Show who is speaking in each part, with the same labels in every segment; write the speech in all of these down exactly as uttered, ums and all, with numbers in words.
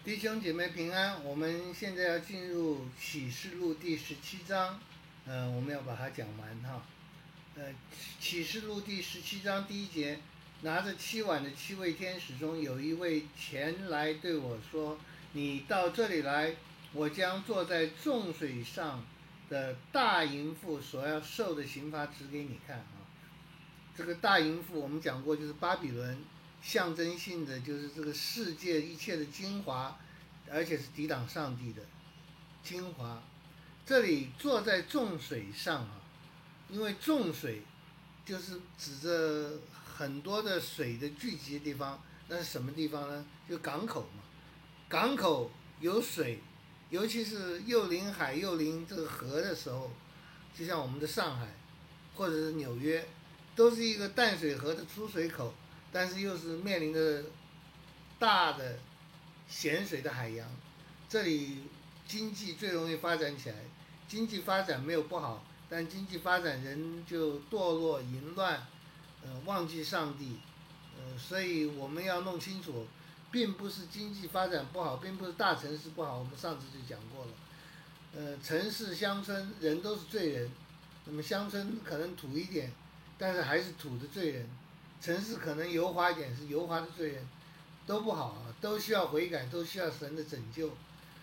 Speaker 1: 弟兄姐妹平安，我们现在要进入启示录第十七章，呃，我们要把它讲完哈。呃，启示录第十七章第一节，拿着七碗的七位天使中有一位前来对我说：“你到这里来，我将坐在众水上的大淫妇所要受的刑罚指给你看啊。”这个大淫妇我们讲过，就是巴比伦，象征性的就是这个世界一切的精华，而且是抵挡上帝的精华。这里坐在众水上啊，因为众水就是指着很多的水的聚集的地方，那是什么地方呢？就港口嘛。港口有水，尤其是又临海又临这个河的时候，就像我们的上海或者是纽约，都是一个淡水河的出水口，但是又是面临着大的咸水的海洋，这里经济最容易发展起来。经济发展没有不好，但经济发展人就堕落淫乱，呃，忘记上帝，呃，所以我们要弄清楚，并不是经济发展不好，并不是大城市不好，我们上次就讲过了。呃，城市乡村人都是罪人，那么乡村可能土一点，但是还是土的罪人；城市可能油滑一点，是油滑的罪人，都不好啊，都需要悔改，都需要神的拯救。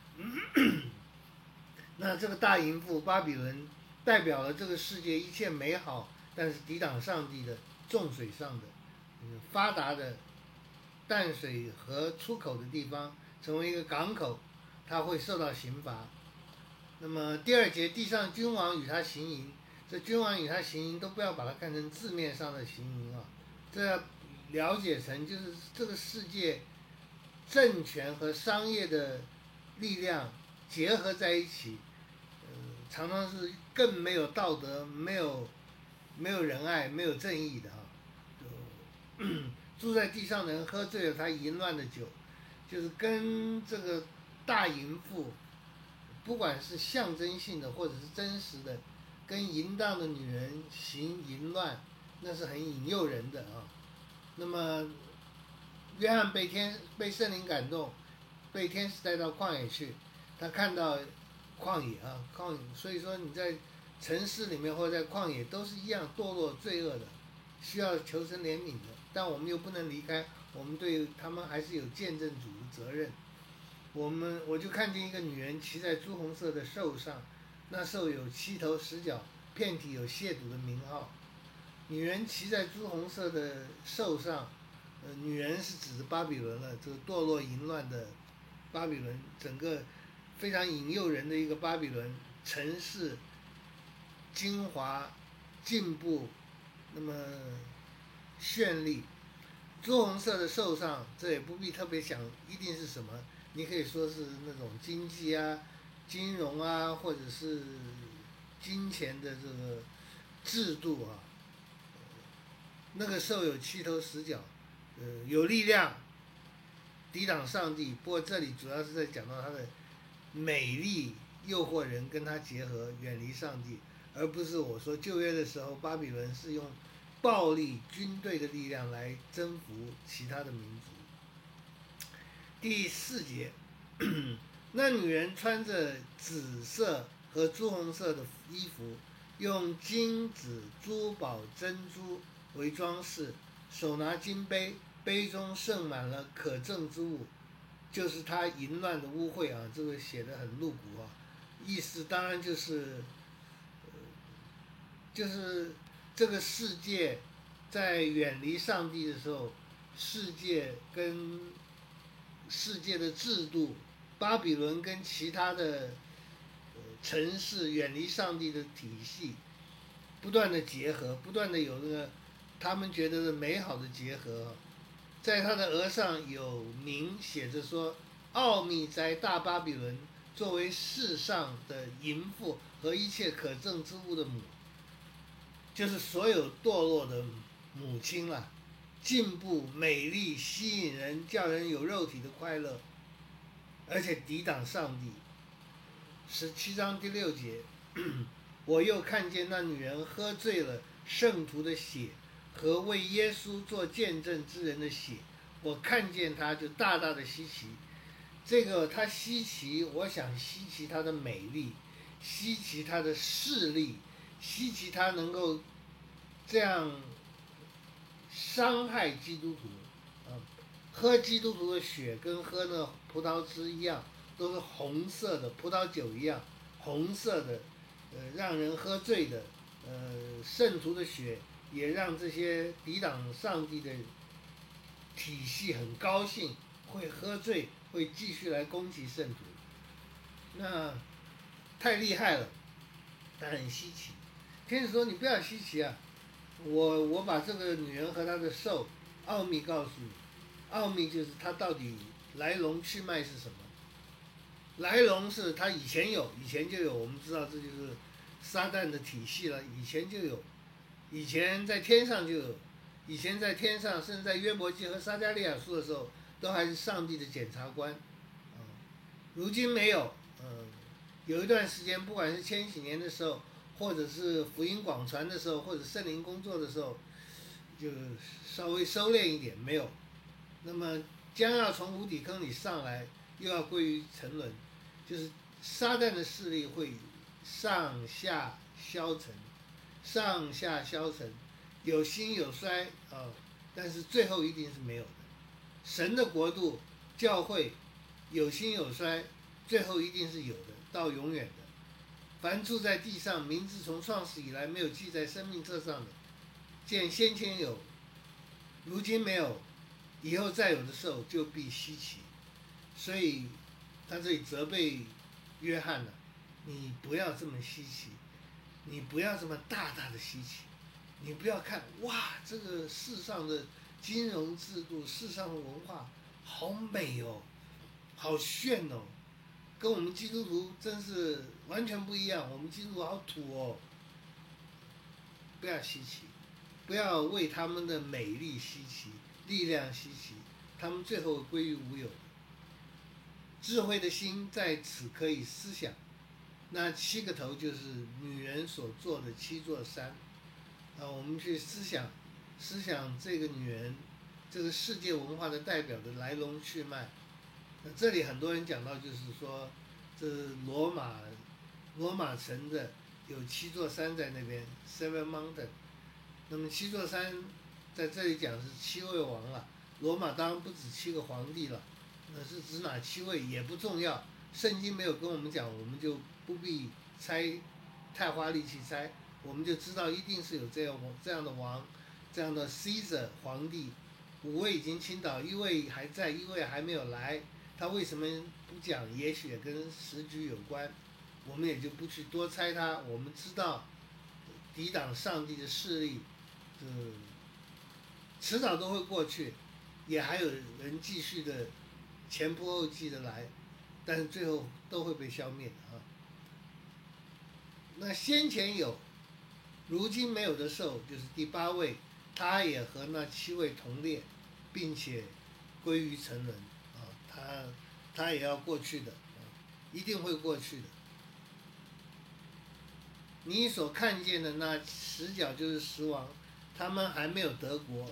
Speaker 1: 那这个大淫妇巴比伦代表了这个世界一切美好，但是抵挡上帝的众水上的，嗯，发达的淡水河出口的地方，成为一个港口，它会受到刑罚。那么第二节，地上君王与他行淫，这君王与他行淫都不要把它看成字面上的行淫啊，这要了解成就是这个世界政权和商业的力量结合在一起，呃，常常是更没有道德、没有没有仁爱、没有正义的啊。就住在地上的人喝醉了他淫乱的酒，就是跟这个大淫妇，不管是象征性的或者是真实的，跟淫荡的女人行淫乱，那是很引诱人的啊。那么约翰被天被圣灵感动，被天使带到旷野去，他看到旷野啊，旷野，所以说你在城市里面或者在旷野都是一样堕落罪恶的，需要求神怜悯的，但我们又不能离开，我们对他们还是有见证主的责任。我们我就看见一个女人骑在朱红色的兽上，那兽有七头十脚，遍体有亵渎的名号。女人骑在朱红色的兽上，呃，女人是指的巴比伦了，这个堕落淫乱的巴比伦，整个非常引诱人的一个巴比伦城市，精华、进步，那么绚丽。朱红色的兽上，这也不必特别想一定是什么，你可以说是那种经济啊、金融啊，或者是金钱的这个制度啊。那个兽有七头十脚，呃，有力量，抵挡上帝。不过这里主要是在讲到它的美丽诱惑人，跟它结合，远离上帝，而不是我说旧约的时候巴比伦是用暴力军队的力量来征服其他的民族。第四节，那女人穿着紫色和朱红色的衣服，用金子、珠宝、珍珠为装饰，手拿金杯，杯中盛满了可憎之物，就是她淫乱的污秽啊，这个写得很露骨啊，意思当然就是，呃，就是这个世界在远离上帝的时候，世界跟世界的制度，巴比伦跟其他的呃城市远离上帝的体系，不断的结合，不断的有那个他们觉得的美好的结合。在他的额上有名写着说，奥秘在大巴比伦，作为世上的淫妇和一切可憎之物的母，就是所有堕落的母亲了。进步、美丽、吸引人，叫人有肉体的快乐，而且抵挡上帝。十七章第六节，我又看见那女人喝醉了圣徒的血和为耶稣做见证之人的血，我看见她就大大的稀奇。 这个他稀奇，我想稀奇他的美丽，稀奇他的势力，稀奇他能够这样伤害基督徒。啊，喝基督徒的血跟喝那葡萄汁一样，都是红色的，葡萄酒一样红色的，呃，让人喝醉的。呃，圣徒的血也让这些抵挡上帝的体系很高兴，会喝醉，会继续来攻击圣徒。那太厉害了，但很稀奇。天使说：“你不要稀奇啊，我我把这个女人和她的兽奥秘告诉你。奥秘就是她到底来龙去脉是什么。来龙是她以前有，以前就有，我们知道这就是撒旦的体系了，以前就有，以前在天上就有，以前在天上，甚至在约伯记和撒迦利亚书的时候，都还是上帝的检察官。嗯，如今没有。嗯，有一段时间，不管是千禧年的时候，或者是福音广传的时候，或者圣灵工作的时候，就稍微收敛一点，没有。那么将要从无底坑里上来，又要归于沉沦，就是撒旦的势力会上下消沉，上下消沉，有兴有衰啊、呃，但是最后一定是没有的。神的国度，教会有兴有衰，最后一定是有的，到永远的。凡住在地上，名字从创始以来没有记在生命册上的，见先前有，如今没有，以后再有的时候就必稀奇。所以他这里责备约翰了，你不要这么稀奇，你不要这么大大的稀奇，你不要看哇，这个世上的金融制度，世上的文化好美哦，好炫哦，跟我们基督徒真是完全不一样，我们基督徒好土哦。不要稀奇，不要为他们的美丽稀奇，力量稀奇，他们最后归于无有。智慧的心在此可以思想，那七个头就是女人所做的七座山。啊，我们去思想，思想这个女人，这个世界文化的代表的来龙去脉。那这里很多人讲到，就是说，这罗马，罗马城的有七座山在那边 ，Seven Mountain。那么七座山在这里讲是七位王了。罗马当然不止七个皇帝了，那是指哪七位也不重要，圣经没有跟我们讲，我们就不必猜，太花力气猜，我们就知道一定是有这样这样的王，这样的 Caesar 皇帝。五位已经倾倒，一位还在，一位还没有来。他为什么不讲？也许也跟时局有关，我们也就不去多猜他。我们知道，抵挡上帝的势力，嗯，迟早都会过去，也还有人继续的前仆后继的来，但是最后都会被消灭的啊。那先前有，如今没有的兽，就是第八位，他也和那七位同列，并且归于沉沦啊，他他也要过去的啊，一定会过去的。你所看见的那十角就是十王，他们还没有得国，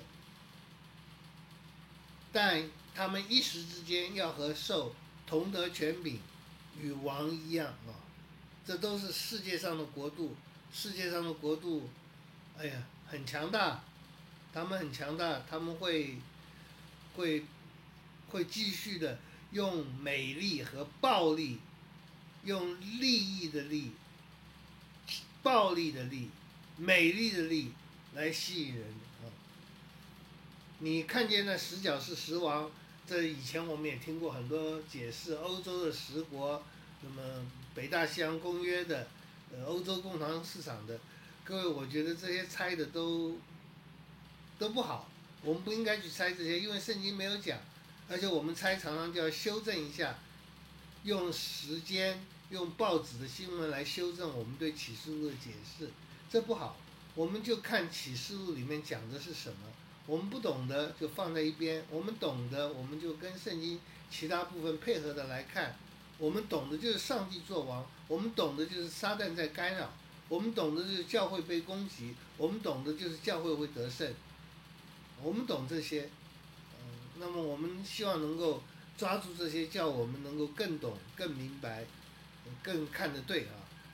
Speaker 1: 但他们一时之间要和兽同得权柄，与王一样啊。这都是世界上的国度，世界上的国度，哎呀，很强大，他们很强大，他们会会会继续的用美丽和暴力，用利益的利，暴力的利，美丽的利来吸引人啊。你看见那十角是十王，这以前我们也听过很多解释，欧洲的十国，那么北大西洋公约的，呃，欧洲共同市场的，各位，我觉得这些猜的都都不好，我们不应该去猜这些，因为圣经没有讲，而且我们猜常常就要修正一下，用时间、用报纸的新闻来修正我们对启示录的解释，这不好。我们就看启示录里面讲的是什么，我们不懂的就放在一边，我们懂的我们就跟圣经其他部分配合的来看。我们懂的就是上帝作王，我们懂的就是撒旦在干扰，我们懂的就是教会被攻击，我们懂的就是教会会得胜，我们懂这些。嗯，那么我们希望能够抓住这些，叫我们能够更懂、更明白、更看得对啊。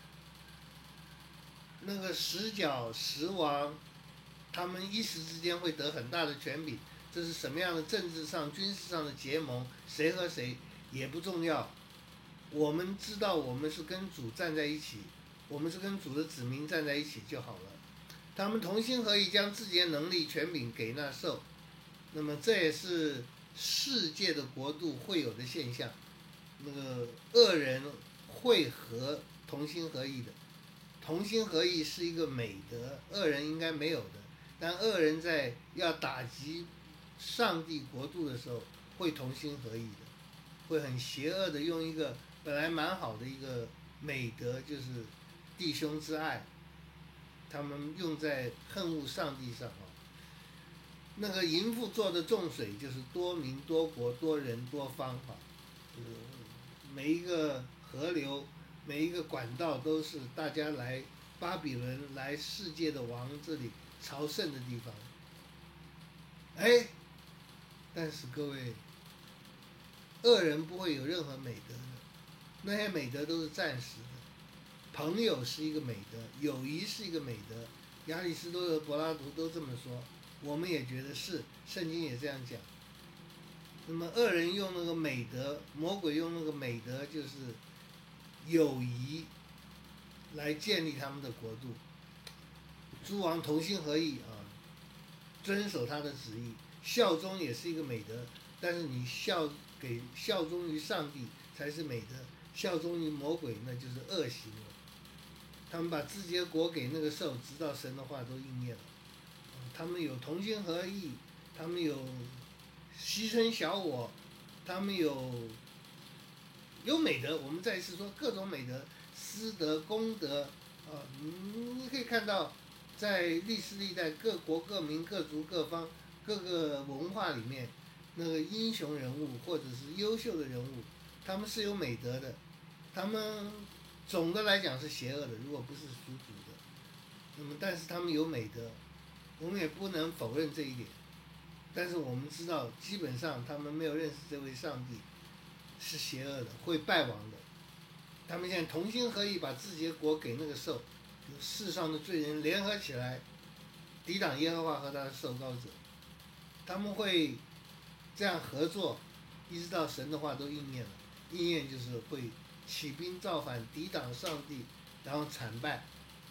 Speaker 1: 那个十角十王，他们一时之间会得很大的权柄，这是什么样的政治上、军事上的结盟，谁和谁也不重要。我们知道我们是跟主站在一起，我们是跟主的子民站在一起就好了。他们同心合意，将自己的能力、权柄给那兽。那么这也是世界的国度会有的现象。那个恶人会合同心合意的，同心合意是一个美德，恶人应该没有的。但恶人在要打击上帝国度的时候，会同心合意的，会很邪恶的用一个本来蛮好的一个美德，就是弟兄之爱，他们用在恨恶上帝上啊。那个淫妇做的重水，就是多民多国多人多方啊，就是每一个河流每一个管道都是大家来巴比伦来世界的王这里朝圣的地方。哎，但是各位，恶人不会有任何美德的，那些美德都是暂时的。朋友是一个美德，友谊是一个美德，亚里士多德、柏拉图都这么说，我们也觉得是，圣经也这样讲。那么恶人用那个美德，魔鬼用那个美德，就是友谊来建立他们的国度。诸王同心合意啊，遵守他的旨意，效忠也是一个美德，但是你效给效忠于上帝才是美德，效忠于魔鬼那就是恶行了。他们把自己的国给那个兽，直到神的话都应验了。他们有同心合意，他们有牺牲小我，他们有有美德。我们再一次说各种美德，私德、公德啊，你可以看到，在历史历代各国各民各族各方各个文化里面，那个英雄人物或者是优秀的人物，他们是有美德的。他们总的来讲是邪恶的，如果不是属主的，那么但是他们有美德，我们也不能否认这一点。但是我们知道，基本上他们没有认识这位上帝，是邪恶的，会败亡的。他们现在同心合意，把自己的国给那个兽，世上的罪人联合起来，抵挡耶和华和他的受膏者。他们会这样合作，一直到神的话都应验了。应验就是会起兵造反，抵挡上帝，然后惨败。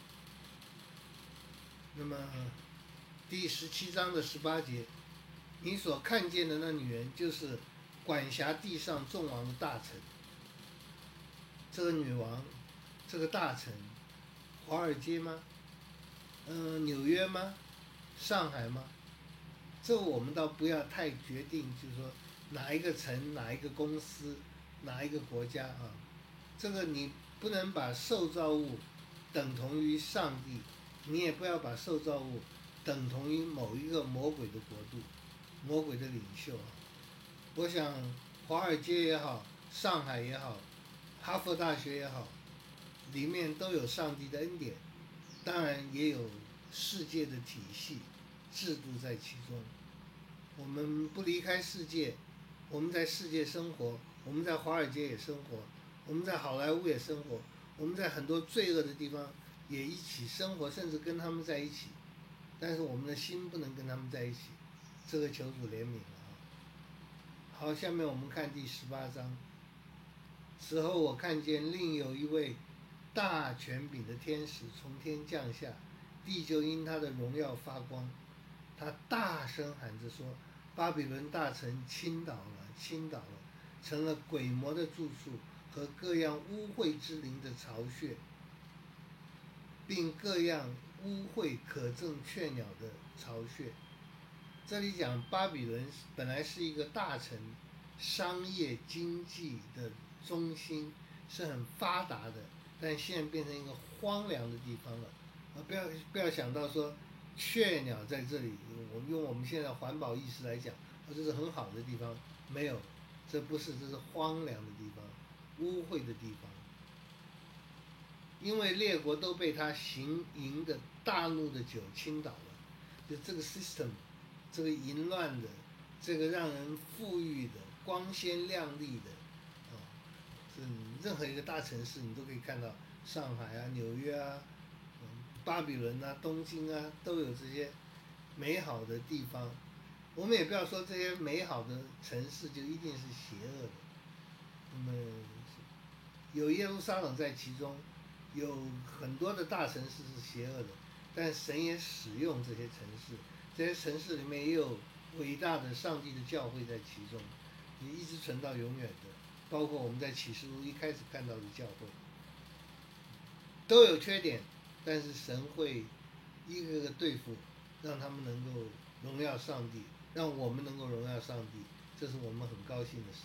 Speaker 1: 那么第十七章的十八节，你所看见的那女人，就是管辖地上众王的大臣。这个女王，这个大臣，华尔街吗？嗯、呃，纽约吗？上海吗？这我们倒不要太决定，就是说哪一个城、哪一个公司、哪一个国家啊。这个你不能把受造物等同于上帝，你也不要把受造物等同于某一个魔鬼的国度、魔鬼的领袖啊。我想华尔街也好，上海也好，哈佛大学也好，里面都有上帝的恩典，当然也有世界的体系制度在其中。我们不离开世界，我们在世界生活，我们在华尔街也生活，我们在好莱坞也生活，我们在很多罪恶的地方也一起生活，甚至跟他们在一起。但是我们的心不能跟他们在一起，这个求主怜悯了啊。好，下面我们看第十八章。此后我看见另有一位大权柄的天使从天降下，地就因他的荣耀发光。他大声喊着说：巴比伦大城倾倒了，倾倒了，成了鬼魔的住处和各样污秽之灵的巢穴，并各样污秽可憎雀鸟的巢穴。这里讲巴比伦本来是一个大城，商业经济的中心，是很发达的，但现在变成一个荒凉的地方了。啊，不要不要想到说雀鸟在这里，我们用我们现在环保意识来讲，这是很好的地方，没有，这不是，这是荒凉的地方，污秽的地方。因为列国都被他行淫的大怒的酒倾倒了，就这个 system， 这个淫乱的，这个让人富裕的、 光鲜亮丽的，啊、是任何一个大城市你都可以看到，上海啊、纽约啊、嗯、巴比伦啊、东京啊，都有这些美好的地方。我们也不要说这些美好的城市就一定是邪恶的，那么有耶路撒冷在其中，有很多的大城市是邪恶的，但神也使用这些城市，这些城市里面也有伟大的上帝的教会在其中，你一直存到永远的，包括我们在启示录一开始看到的教会，都有缺点，但是神会一个个对付，让他们能够荣耀上帝，让我们能够荣耀上帝，这是我们很高兴的事。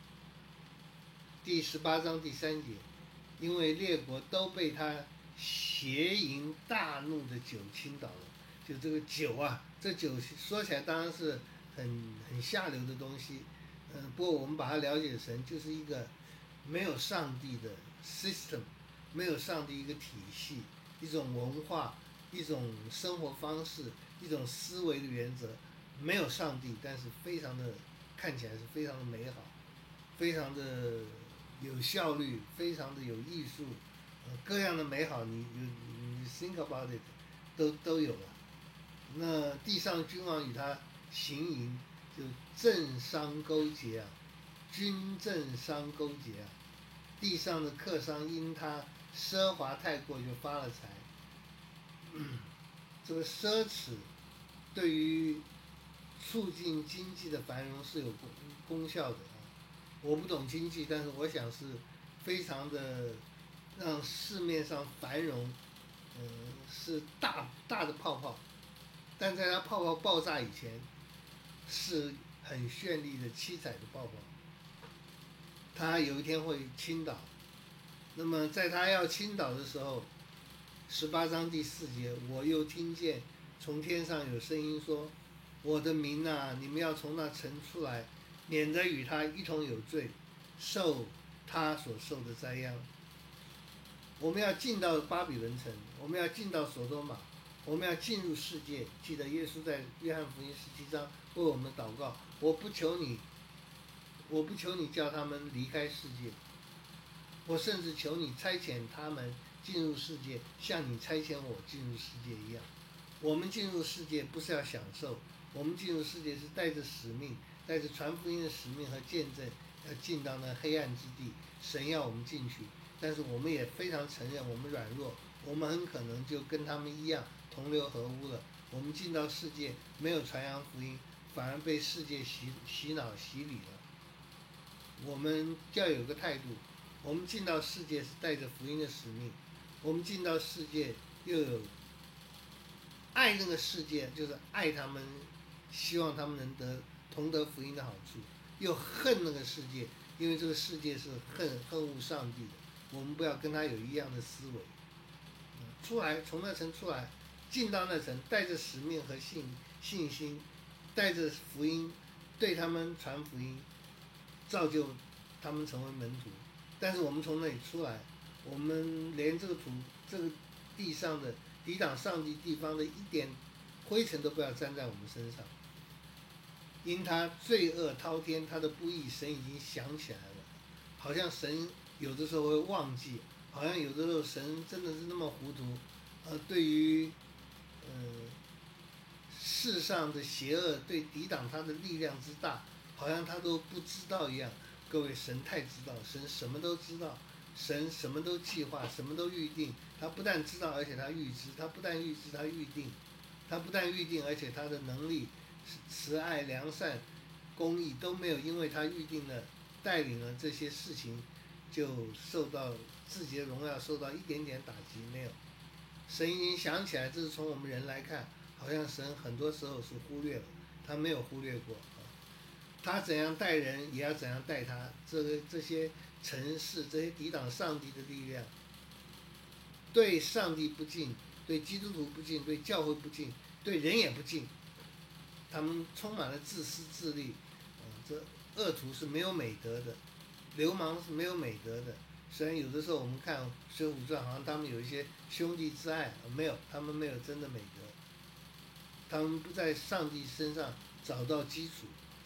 Speaker 1: 第十八章第三节，因为列国都被他邪淫大怒的酒倾倒了。就这个酒啊，这酒说起来当然是很很下流的东西，嗯，不过我们把它了解成就是一个没有上帝的 system， 没有上帝一个体系，一种文化，一种生活方式，一种思维的原则，没有上帝，但是非常的看起来是非常的美好，非常的有效率，非常的有艺术，呃，各样的美好你你你 think about it， 都都有了。那地上君王与他行淫，就政商勾结啊，军政商勾结啊。地上的客商因他奢华太过就发了财。嗯，这个奢侈对于促进经济的繁荣是有功功效的啊。我不懂经济，但是我想是非常的让市面上繁荣，嗯，是大大的泡泡，但在它泡泡爆炸以前，是很绚丽的七彩的泡泡，它有一天会倾倒。那么在它要倾倒的时候，十八章第四节，我又听见从天上有声音说：“我的民啊，你们要从那城出来，免得与他一同有罪，受他所受的灾殃。”我们要进到巴比伦城，我们要进到所多玛，我们要进入世界。记得耶稣在约翰福音十七章为我们祷告：“我不求你，我不求你叫他们离开世界，我甚至求你差遣他们进入世界，像你差遣我进入世界一样。”我们进入世界不是要享受，我们进入世界是带着使命，带着传福音的使命和见证，要进到那黑暗之地。神要我们进去，但是我们也非常承认我们软弱，我们很可能就跟他们一样同流合污了。我们进到世界没有传扬福音，反而被世界洗洗脑洗礼了。我们要有个态度，我们进到世界是带着福音的使命，我们进到世界又有爱那个世界，就是爱他们，希望他们能得同得福音的好处，又恨那个世界，因为这个世界是恨恨恶上帝的，我们不要跟他有一样的思维。出来，从那层出来，进到那层，带着使命和信信心，带着福音，对他们传福音，造就他们成为门徒。但是我们从那里出来，我们连这个土这个地上的抵挡上帝地方的一点灰尘都不要沾在我们身上，因他罪恶滔天，他的不义神已经想起来了，好像神有的时候会忘记，好像有的时候神真的是那么糊涂，呃，对于呃世上的邪恶，对抵挡他的力量之大，好像他都不知道一样。各位，神太知道，神什么都知道，神什么都计划，什么都预定。他不但知道，而且他预知，他不但预知，他预定，他不但预定，而且他的能力、慈爱、良善、公义都没有因为他预定了带领了这些事情，就受到自己的荣耀受到一点点打击，没有。神已经想起来，这是从我们人来看，好像神很多时候是忽略了，他没有忽略过。他怎样待人，也要怎样待他。这个这些城市，这些抵挡上帝的力量，对上帝不敬，对基督徒不敬，对教会不敬，对人也不敬。他们充满了自私自利，呃、这恶徒是没有美德的，流氓是没有美德的。虽然有的时候我们看《水浒传》，好像他们有一些兄弟之爱，没有，他们没有真的美德。他们不在上帝身上找到基础，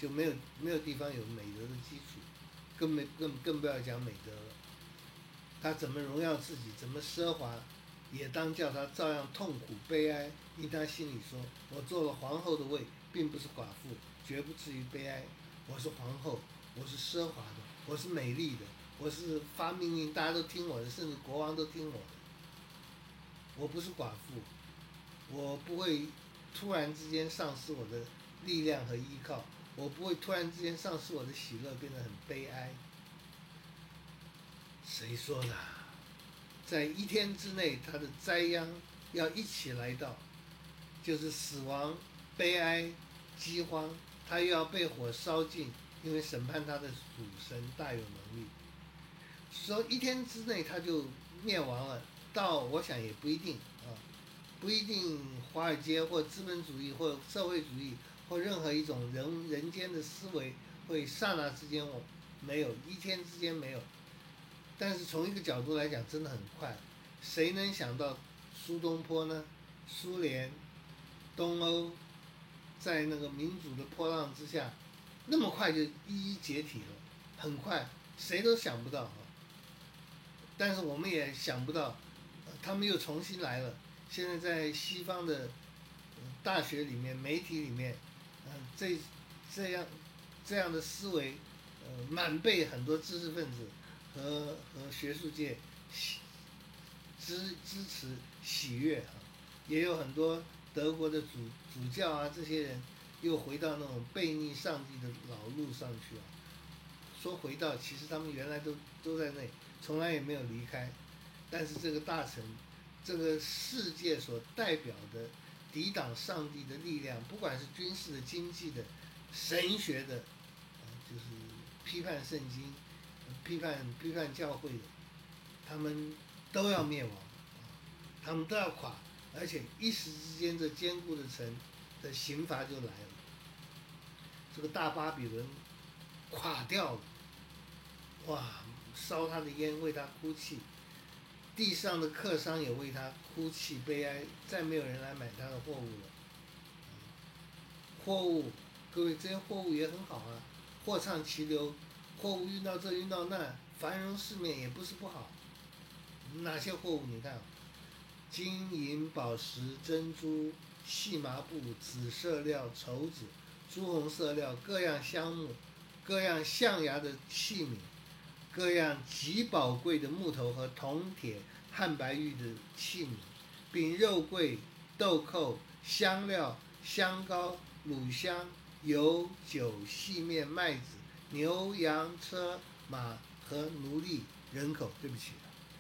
Speaker 1: 就没有没有地方有美德的基础，更没更更不要讲美德了。他怎么荣耀自己，怎么奢华，也当叫他照样痛苦悲哀，因他心里说：我做了皇后的位，并不是寡妇，绝不至于悲哀。我是皇后，我是奢华的，我是美丽的，我是发命令大家都听我的，甚至国王都听我的。我不是寡妇，我不会突然之间丧失我的力量和依靠，我不会突然之间丧失我的喜乐，变得很悲哀。谁说的？在一天之内，他的灾殃要一起来到，就是死亡、悲哀、饥荒，他又要被火烧尽，因为审判他的主神大有能力。说一天之内他就灭亡了，到我想也不一定啊，不一定华尔街或资本主义或社会主义或任何一种人人间的思维会刹那之间没有，一天之间没有。但是从一个角度来讲，真的很快。谁能想到苏东坡呢？苏联、东欧，在那个民主的波浪之下，那么快就一一解体了，很快，谁都想不到。但是我们也想不到，他们又重新来了。现在在西方的大学里面、媒体里面，嗯，这这样这样的思维，呃，满被很多知识分子和和学术界支支持喜悦啊，也有很多德国的主主教啊，这些人又回到那种背逆上帝的老路上去啊。说回到，其实他们原来都都在那里，从来也没有离开。但是这个大臣，这个世界所代表的抵挡上帝的力量，不管是军事的、经济的、神学的，啊，就是批判圣经、批判批判教会的，他们都要灭亡，他们都要垮，而且一时之间这坚固的城的刑罚就来了。这个大巴比伦垮掉了，哇，烧他的烟，为他哭泣，地上的客商也为他哭泣悲哀，再没有人来买他的货物了。货物，各位，这些货物也很好啊，货畅其流，货物运到这运到那，繁荣市面也不是不好。哪些货物你看，金银宝石珍珠细麻布紫色料绸子朱红色料各样香木各样象牙的器皿，各样极宝贵的木头和铜铁汉白玉的器皿，并肉桂豆蔻香料香膏乳香油酒细面麦子牛羊车马和奴隶人口。对不起，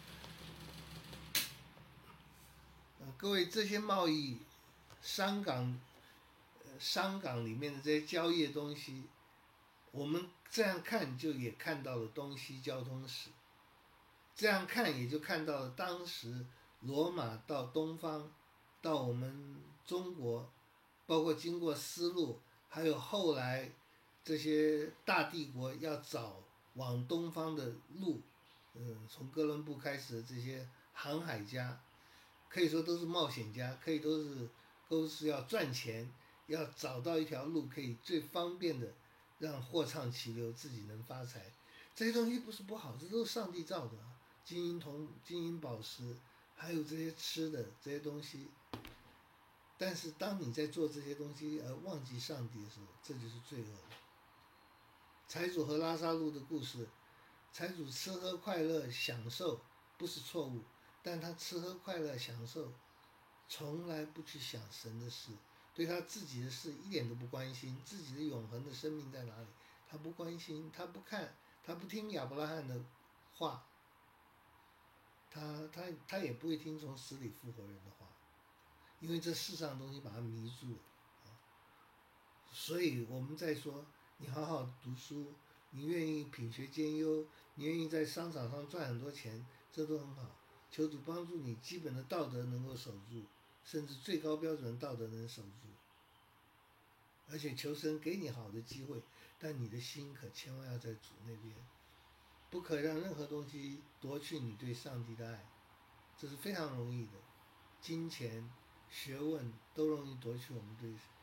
Speaker 1: 呃，各位，这些贸易商港呃商港里面的这些交易的东西，我们这样看就也看到了东西交通史，这样看也就看到了当时罗马到东方，到我们中国，包括经过丝路，还有后来这些大帝国要找往东方的路，嗯，从哥伦布开始的这些航海家，可以说都是冒险家，可以都是都是要赚钱，要找到一条路可以最方便的让货畅其流，自己能发财。这些东西不是不好，这都是上帝造的，金银铜、金银宝石，还有这些吃的这些东西。但是当你在做这些东西而忘记上帝的时候，这就是罪恶了。财主和拉萨路的故事，财主吃喝快乐享受不是错误，但他吃喝快乐享受，从来不去想神的事，对他自己的事一点都不关心，自己的永恒的生命在哪里，他不关心，他不看，他不听亚伯拉罕的话，他他他也不会听从死里复活人的话，因为这世上的东西把他迷住了啊。所以我们在说，你好好读书，你愿意品学兼优，你愿意在商场上赚很多钱，这都很好。求主帮助你基本的道德能够守住，甚至最高标准的道德能守住。而且求神给你好的机会，但你的心可千万要在主那边，不可让任何东西夺去你对上帝的爱，这是非常容易的。金钱、学问都容易夺去我们对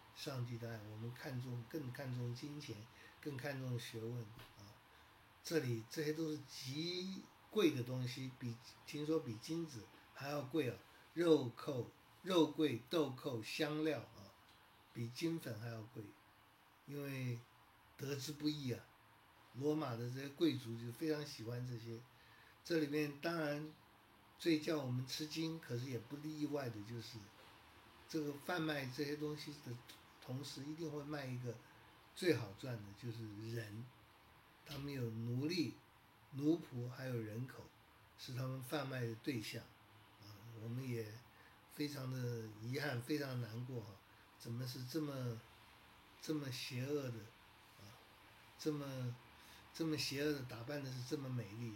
Speaker 1: 上帝的爱，我们看重更看重金钱，更看重学问啊。这里这些都是极贵的东西，比听说比金子还要贵啊，肉蔻、肉桂、豆蔻、香料啊，比金粉还要贵，因为得之不易啊。罗马的这些贵族就非常喜欢这些，这里面当然最叫我们吃惊，可是也不例外的就是这个贩卖这些东西的同时，一定会卖一个最好赚的，就是人。他们有奴隶、奴仆，还有人口，是他们贩卖的对象。啊，我们也非常的遗憾，非常难过哈，怎么是这么这么邪恶的啊，这么这么邪恶的打扮的是这么美丽的。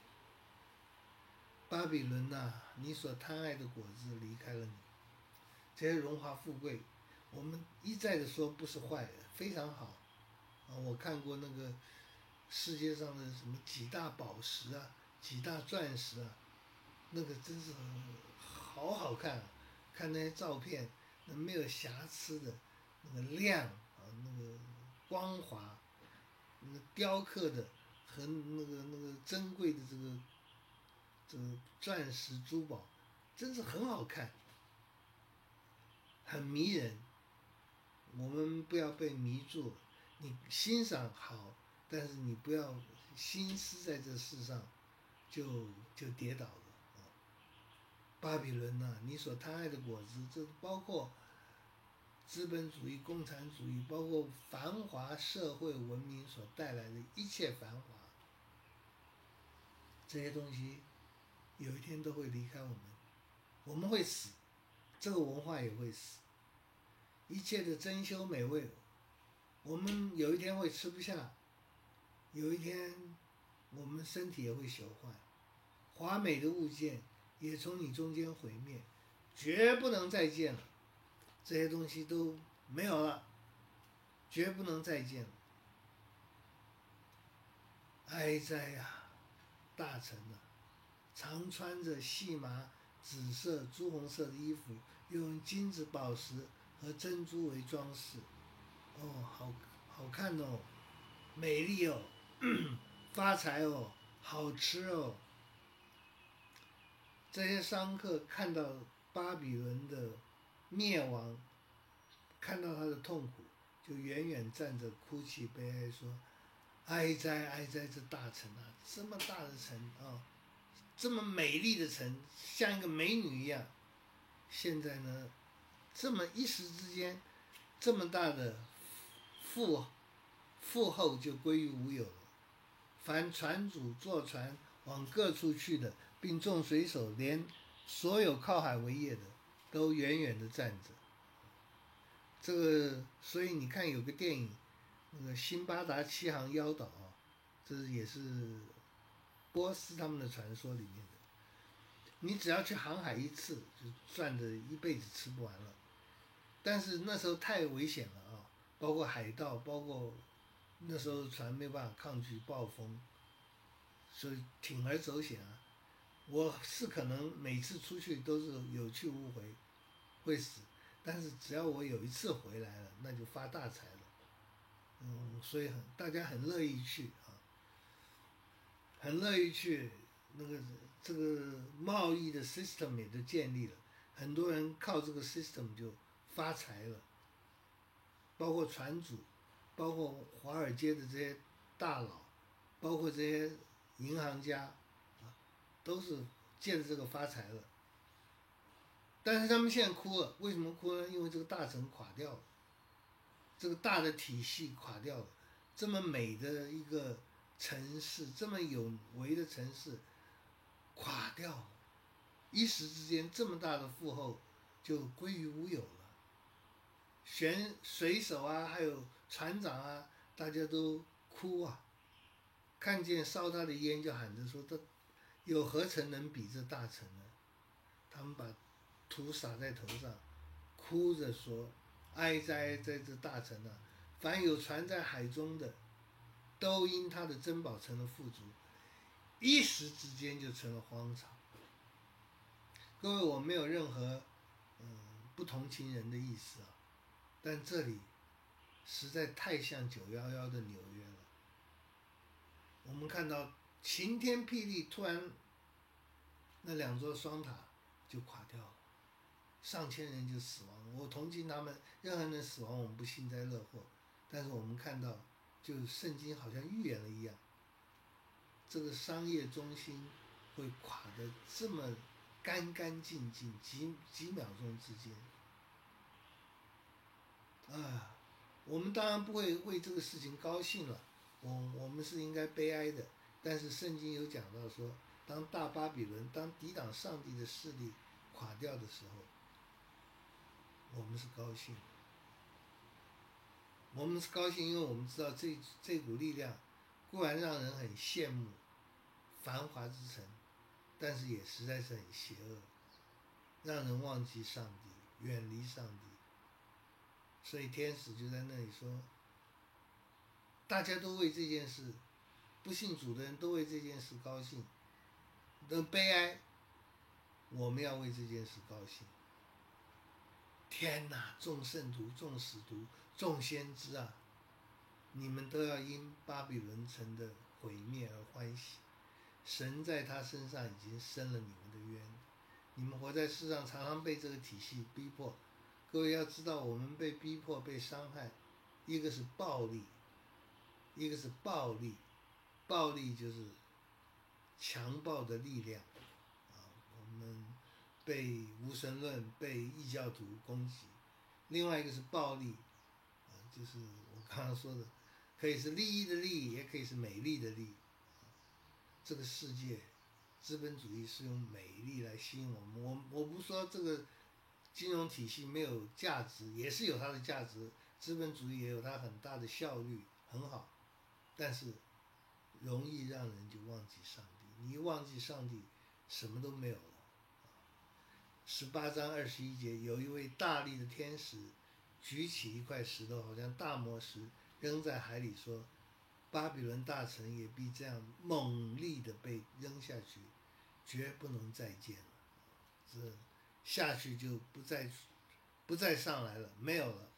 Speaker 1: 巴比伦呐、啊，你所贪爱的果子离开了你，这些荣华富贵，我们一再的说不是坏的，非常好。啊，我看过那个世界上的什么几大宝石啊，几大钻石啊，那个真是好好看啊！看那些照片，那没有瑕疵的，那个亮啊，那个光滑，那个雕刻的和那个那个珍贵的这个这个钻石珠宝，真是很好看，很迷人。我们不要被迷住了，你欣赏好，但是你不要心思在这世上，就就跌倒了啊！巴比伦呐、啊，你所贪爱的果子，这包括资本主义、共产主义，包括繁华社会文明所带来的一切繁华，这些东西有一天都会离开我们，我们会死，这个文化也会死，一切的珍馐美味，我们有一天会吃不下，有一天我们身体也会朽坏，华美的物件也从你中间毁灭，绝不能再见了，这些东西都没有了，绝不能再见了。哀哉呀，大臣啊，常穿着细麻、紫色、朱红色的衣服，用金子、宝石和珍珠为装饰。哦，好好看哦，美丽哦，发财哦，好吃哦。这些商客看到巴比伦的灭亡，看到他的痛苦，就远远站着哭泣悲哀说：哀哉哀哉，这大城啊，这么大的城啊，这么美丽的城，像一个美女一样，现在呢，这么一时之间，这么大的富富厚就归于无有了。凡船主坐船往各处去的，并众水手，连所有靠海为业的，都远远地站着。这个，所以你看有个电影，那个辛巴达七航妖岛啊，这也是波斯他们的传说里面的。你只要去航海一次，就赚的一辈子吃不完了。但是那时候太危险了啊，包括海盗，包括那时候船没有办法抗拒暴风，所以铤而走险啊。我是可能每次出去都是有去无回，会死，但是只要我有一次回来了，那就发大财了。嗯，所以很大家很乐意去啊，很乐意去，那个这个贸易的 system 也都建立了，很多人靠这个 system 就发财了，包括船主，包括华尔街的这些大佬，包括这些银行家，啊，都是借着这个发财了。但是他们现在哭了，为什么哭呢？因为这个大城垮掉了，这个大的体系垮掉了，这么美的一个城市，这么有为的城市垮掉了，一时之间这么大的富厚就归于无有了。选水手啊，还有船长啊，大家都哭啊，看见烧他的烟就喊着说：“这有何城能比这大城呢？”他们把土洒在头上，哭着说：“哀哉，在这大城啊！凡有船在海中的，都因他的珍宝成了富足，一时之间就成了荒场。”各位，我没有任何嗯不同情人的意思啊， 但这里实在太像九一一的纽约了。我们看到晴天霹雳，突然那两座双塔就垮掉了，上千人就死亡。我同情他们，任何人死亡我们不幸灾乐祸，但是我们看到，就圣经好像预言了一样，这个商业中心会垮得这么干干净净，几几秒钟之间。啊，我们当然不会为这个事情高兴了，我我们是应该悲哀的。但是圣经有讲到说，当大巴比伦，当抵挡上帝的势力垮掉的时候，我们是高兴的。我们是高兴，因为我们知道这这股力量固然让人很羡慕，繁华之城，但是也实在是很邪恶，让人忘记上帝，远离上帝。所以天使就在那里说，大家都为这件事，不信主的人都为这件事高兴，的悲哀，我们要为这件事高兴。天哪，众圣徒、众使徒、众先知啊，你们都要因巴比伦城的毁灭而欢喜，神在他身上已经伸了你们的冤。你们活在世上常常被这个体系逼迫，各位要知道，我们被逼迫、被伤害，一个是暴力，一个是暴力，暴力就是强暴的力量啊，我们被无神论、被异教徒攻击；另外一个是暴力啊，就是我刚刚说的，可以是利益的利，也可以是美丽的丽。这个世界，资本主义是用美丽来吸引我们。我我不说这个金融体系没有价值，也是有它的价值。资本主义也有它很大的效率，很好，但是容易让人就忘记上帝。你一忘记上帝，什么都没有了。十八章二十一节，有一位大力的天使举起一块石头，好像大磨石，扔在海里，说：巴比伦大城也必这样猛力的被扔下去，绝不能再见了。这下去就不再不再上来了，没有了。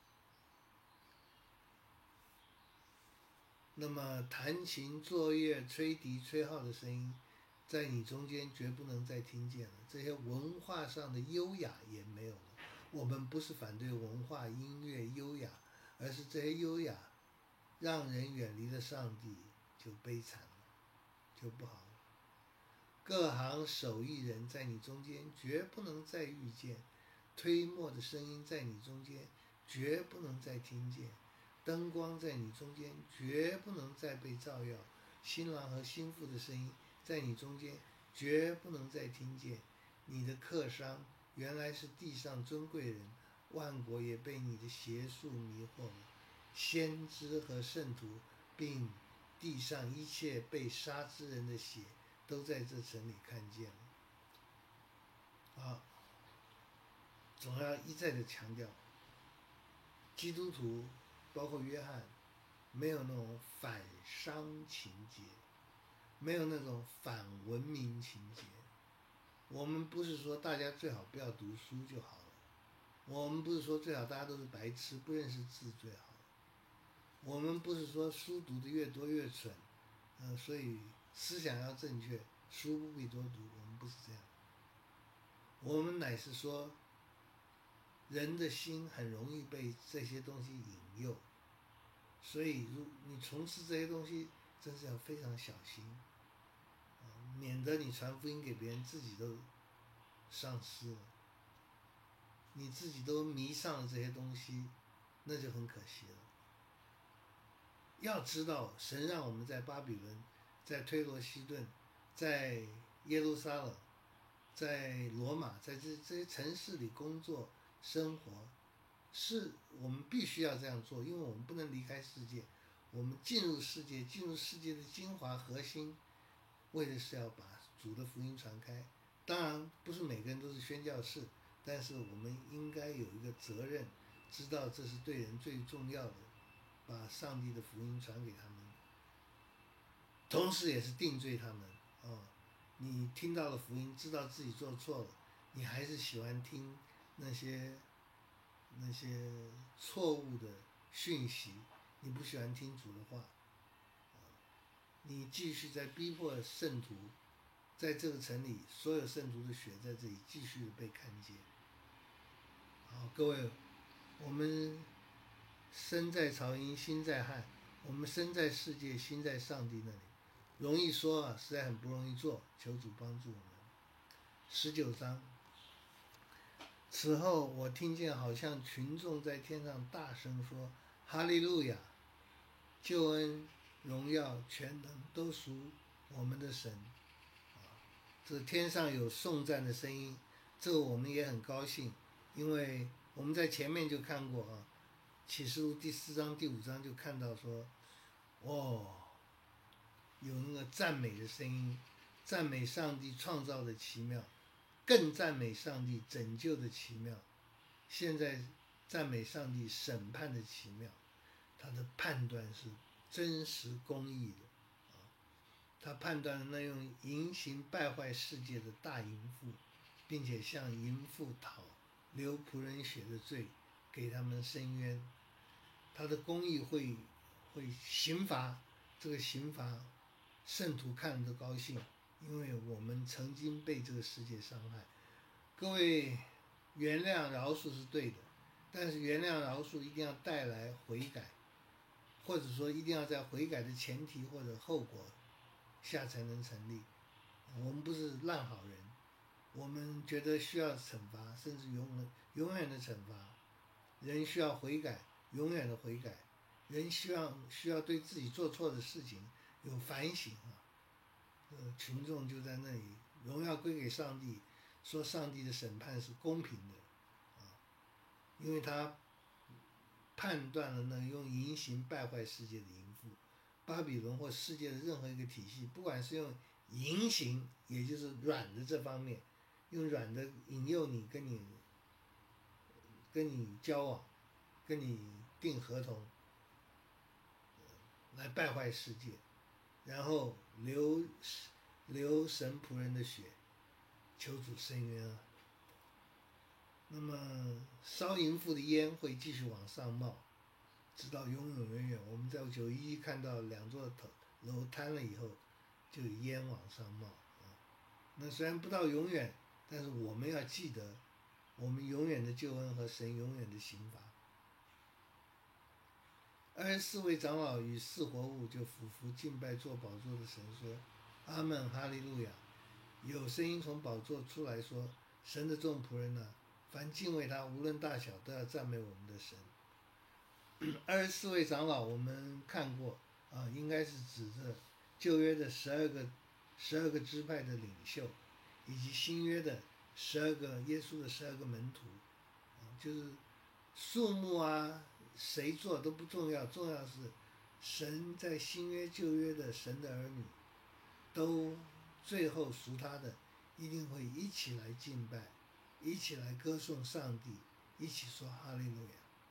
Speaker 1: 那么弹琴、作乐、吹笛、吹号的声音，在你中间绝不能再听见了。这些文化上的优雅也没有了。我们不是反对文化、音乐、优雅，而是这些优雅让人远离了上帝，就悲惨了，就不好了。各行手艺人在你中间绝不能再遇见，推磨的声音在你中间绝不能再听见，灯光在你中间绝不能再被照耀，新郎和新妇的声音在你中间绝不能再听见。你的客商原来是地上尊贵人，万国也被你的邪术迷惑了。先知和圣徒并地上一切被杀之人的血都在这城里看见了。啊，总要一再的强调，基督徒包括约翰，没有那种反商情节，没有那种反文明情节。我们不是说大家最好不要读书就好了，我们不是说最好大家都是白痴，不认识字最好了，我们不是说书读得越多越蠢，嗯、呃，所以思想要正确，书不必多读，我们不是这样。我们乃是说，人的心很容易被这些东西引诱，所以如你从事这些东西，真是要非常小心，啊，免得你传福音给别人，自己都丧失了，你自己都迷上了这些东西，那就很可惜了。要知道，神让我们在巴比伦、在推罗西顿、在耶路撒冷、在罗马，在这这些城市里工作生活，是我们必须要这样做，因为我们不能离开世界。我们进入世界，进入世界的精华核心，为的是要把主的福音传开。当然，不是每个人都是宣教士，但是我们应该有一个责任，知道这是对人最重要的，把上帝的福音传给他们，同时也是定罪他们。哦，你听到了福音，知道自己做错了，你还是喜欢听那些那些错误的讯息，你不喜欢听主的话，你继续在逼迫圣徒，在这个城里，所有圣徒的血在这里继续被看见。好，各位，我们身在曹营心在汉，我们身在世界心在上帝那里，容易说啊，实在很不容易做，求主帮助我们。十九章，此后我听见好像群众在天上大声说：哈利路亚！救恩、荣耀、全能都属我们的神。这天上有颂赞的声音，这个我们也很高兴，因为我们在前面就看过啊，启示录第四章、第五章就看到说，哦，有那个赞美的声音，赞美上帝创造的奇妙，更赞美上帝拯救的奇妙，现在赞美上帝审判的奇妙，他的判断是真实公义的。他判断了那用淫行败坏世界的大淫妇，并且向淫妇讨流仆人血的罪，给他们伸冤。他的公义会会刑罚，这个刑罚圣徒看着高兴，因为我们曾经被这个世界伤害。各位，原谅饶恕是对的，但是原谅饶恕一定要带来悔改，或者说一定要在悔改的前提或者后果下才能成立。我们不是烂好人，我们觉得需要惩罚，甚至永远永远的惩罚。人需要悔改，永远的悔改。人需要需要对自己做错的事情有反省啊。呃，群众就在那里，荣耀归给上帝，说上帝的审判是公平的啊，因为他判断了那用淫行败坏世界的淫妇。巴比伦或世界的任何一个体系，不管是用淫行，也就是软的这方面，用软的引诱你跟你跟你交往，跟你订合同，来败坏世界，然后流流神仆人的血，求主伸冤啊。那么烧淫妇的烟会继续往上冒，直到永永远远。我们在九一一看到两座楼坍了以后，就有烟往上冒啊。那虽然不到永远，但是我们要记得，我们永远的救恩和神永远的刑罚。二十四位长老与四活物就俯伏敬拜坐宝座的神说：阿们，哈利路亚！有声音从宝座出来说：神的众仆人啊，凡敬畏他，无论大小，都要赞美我们的神。二十四位长老我们看过啊，应该是指着旧约的十二个十二个支派的领袖，以及新约的十二个耶稣的十二个门徒，啊，就是数目啊，谁做都不重要，重要是神在新约旧约的神的儿女，都最后属他的，一定会一起来敬拜，一起来歌颂上帝，一起说哈利路亚。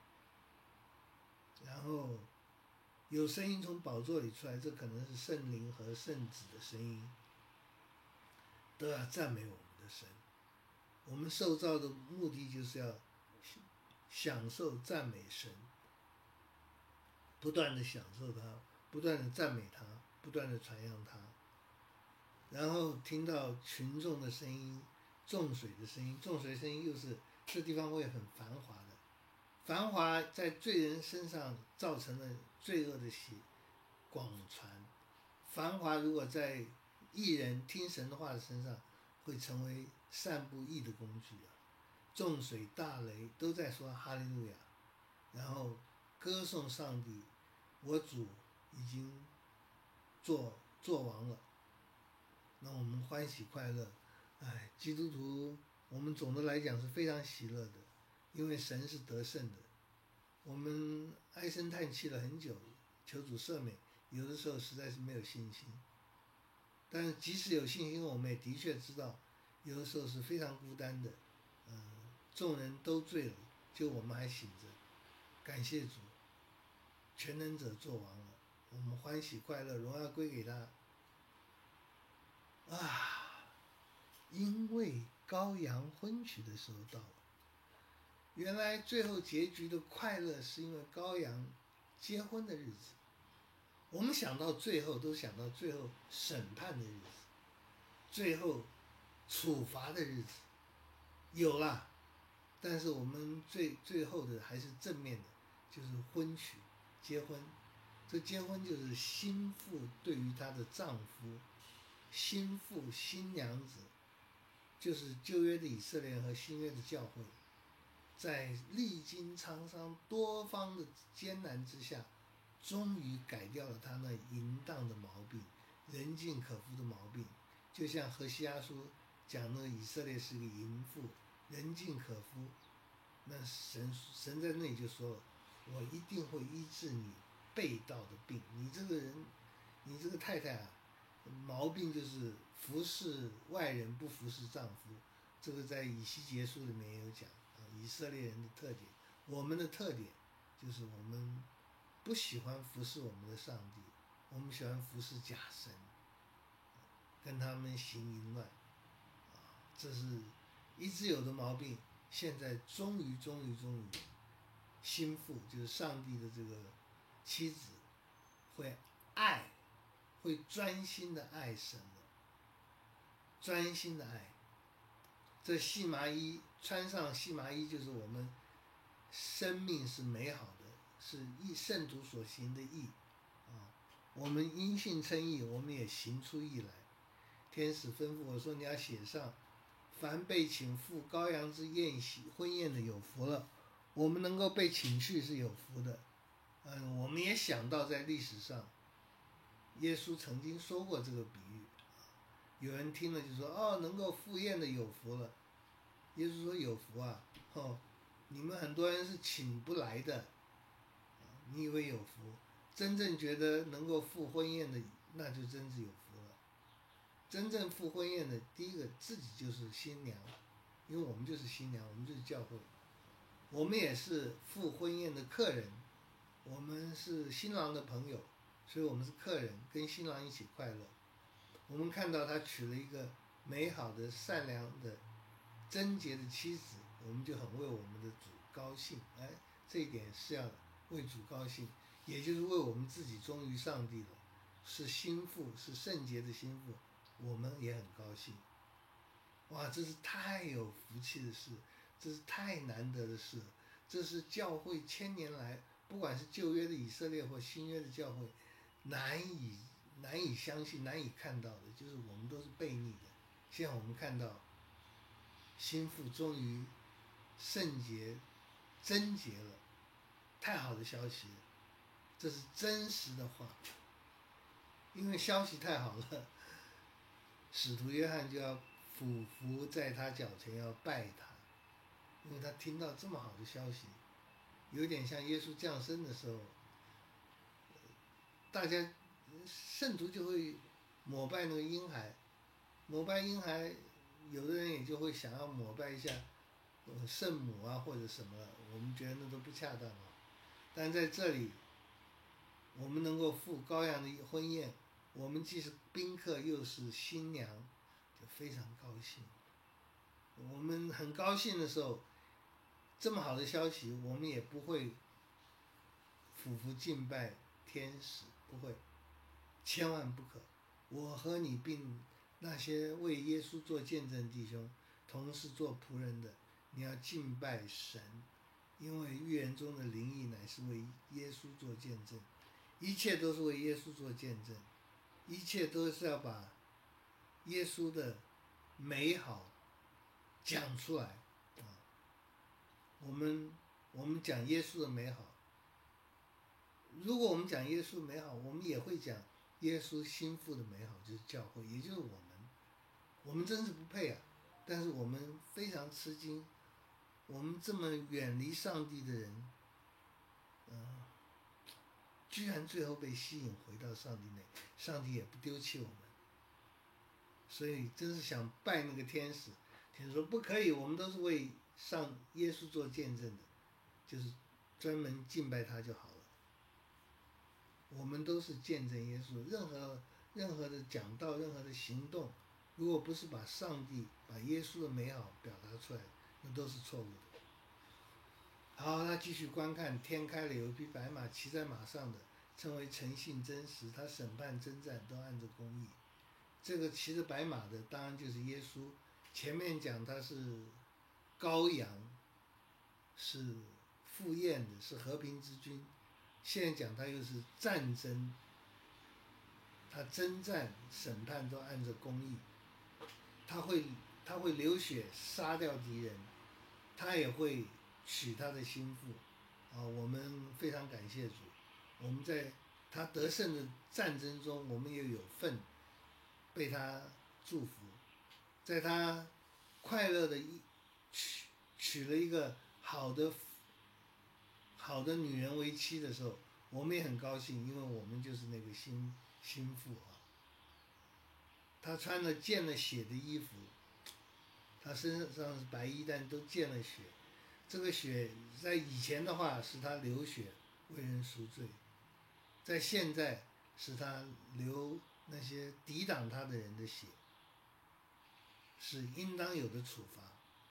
Speaker 1: 然后有声音从宝座里出来，这可能是圣灵和圣子的声音，都要赞美我们的神。我们受造的目的就是要享受赞美神，不断的享受他，不断的赞美他，不断的传扬他。然后听到群众的声音，众水的声音，众水的声音又是这地方会很繁华的，繁华在罪人身上造成了罪恶的喜广传，繁华如果在义人听神的话的身上，会成为散布义的工具啊。众水大雷都在说哈利路亚，然后歌颂上帝，我主已经做做王了，那我们欢喜快乐。哎，基督徒我们总的来讲是非常喜乐的，因为神是得胜的。我们唉声叹气了很久，求主赦免，有的时候实在是没有信心。但是即使有信心，我们也的确知道，有的时候是非常孤单的。嗯，众人都醉了，就我们还醒着。感谢主，全能者做王了，我们欢喜快乐，荣耀归给他。啊，因为羔羊婚娶的时候到了。 原来最后结局的快乐是因为羔羊结婚的日子。我们想到最后都想到最后审判的日子，最后处罚的日子，有了，但是我们最最后的还是正面的，就是婚娶结婚。这结婚就是新妇对于她的丈夫，新妇新娘子，就是旧约的以色列和新约的教会，在历经沧桑多方的艰难之下，终于改掉了他那淫荡的毛病，人尽可夫的毛病。就像何西阿书讲那个以色列是个淫妇，人尽可夫，那神神在那里就说了，我一定会医治你背道的病。你这个人，你这个太太啊，毛病就是服侍外人不服侍丈夫。这个在以西结书里面也有讲啊，以色列人的特点，我们的特点就是我们不喜欢服侍我们的上帝，我们喜欢服侍假神，跟他们行淫乱，啊，这是一直有的毛病。现在终于终于终于，心腹就是上帝的这个妻子，会爱，会专心的爱神了，专心的爱。这细麻衣穿上细麻衣，就是我们生命是美好的，是义圣徒所行的义啊。我们因信称义，我们也行出义来。天使吩咐我说，你要写上，凡被请赴羔羊之宴席婚宴的有福了。我们能够被请去是有福的。嗯，我们也想到在历史上，耶稣曾经说过这个比喻。有人听了就说，哦，能够赴宴的有福了。耶稣说有福啊，哦，你们很多人是请不来的，你以为有福？真正觉得能够赴婚宴的，那就真是有福了。真正赴婚宴的，第一个自己就是新娘，因为我们就是新娘，我们就是教会，我们也是赴婚宴的客人，我们是新郎的朋友，所以我们是客人，跟新郎一起快乐。我们看到他娶了一个美好的、善良的、贞洁的妻子，我们就很为我们的主高兴。哎，这一点是要为主高兴，也就是为我们自己忠于上帝了，是心腹，是圣洁的心腹，我们也很高兴。哇，这是太有福气的事，这是太难得的事，这是教会千年来，不管是旧约的以色列或新约的教会，难以难以相信、难以看到的，就是我们都是悖逆的。现在我们看到，心腹终于圣洁、贞洁了，太好的消息了，这是真实的话。因为消息太好了，使徒约翰就要俯伏在他脚前要拜他，因为他听到这么好的消息，有点像耶稣降生的时候，大家圣徒就会膜拜那个婴孩，膜拜婴孩，有的人也就会想要膜拜一下圣母啊或者什么，我们觉得那都不恰当啊。但在这里，我们能够赴羔羊的婚宴，我们既是宾客又是新娘，就非常高兴。我们很高兴的时候，这么好的消息，我们也不会俯伏敬拜天使，不会，千万不可。我和你并那些为耶稣做见证弟兄，同是做仆人的，你要敬拜神，因为预言中的灵意乃是为耶稣做见证，一切都是为耶稣做见证，一切都是要把耶稣的美好讲出来啊！我们我们讲耶稣的美好，如果我们讲耶稣的美好，我们也会讲耶稣心腹的美好，就是教会，也就是我们。我们真是不配啊！但是我们非常吃惊，我们这么远离上帝的人，嗯、呃，居然最后被吸引回到上帝内，上帝也不丢弃我们。所以真是想拜那个天使，天使说不可以，我们都是为上耶稣做见证的，就是专门敬拜他就好了。我们都是见证耶稣，任何任何的讲道，任何的行动，如果不是把上帝、把耶稣的美好表达出来，那都是错误的。 好，他继续观看，天开了，有一匹白马骑在马上的，称为诚信真实，他审判征战都按着公义。这个骑着白马的当然就是耶稣。前面讲他是羔羊，是赴宴的，是和平之君。现在讲他又是战争，他征战审判都按着公义，他会他会流血杀掉敌人，他也会娶他的心腹。啊，我们非常感谢主，我们在他得胜的战争中，我们也有份被他祝福，在他快乐的一娶娶了一个好的好的女人为妻的时候，我们也很高兴，因为我们就是那个心心腹啊。他穿了溅了血的衣服，他身上是白衣，但都溅了血。这个血在以前的话是他流血为人赎罪，在现在是他流那些抵挡他的人的血，是应当有的处罚。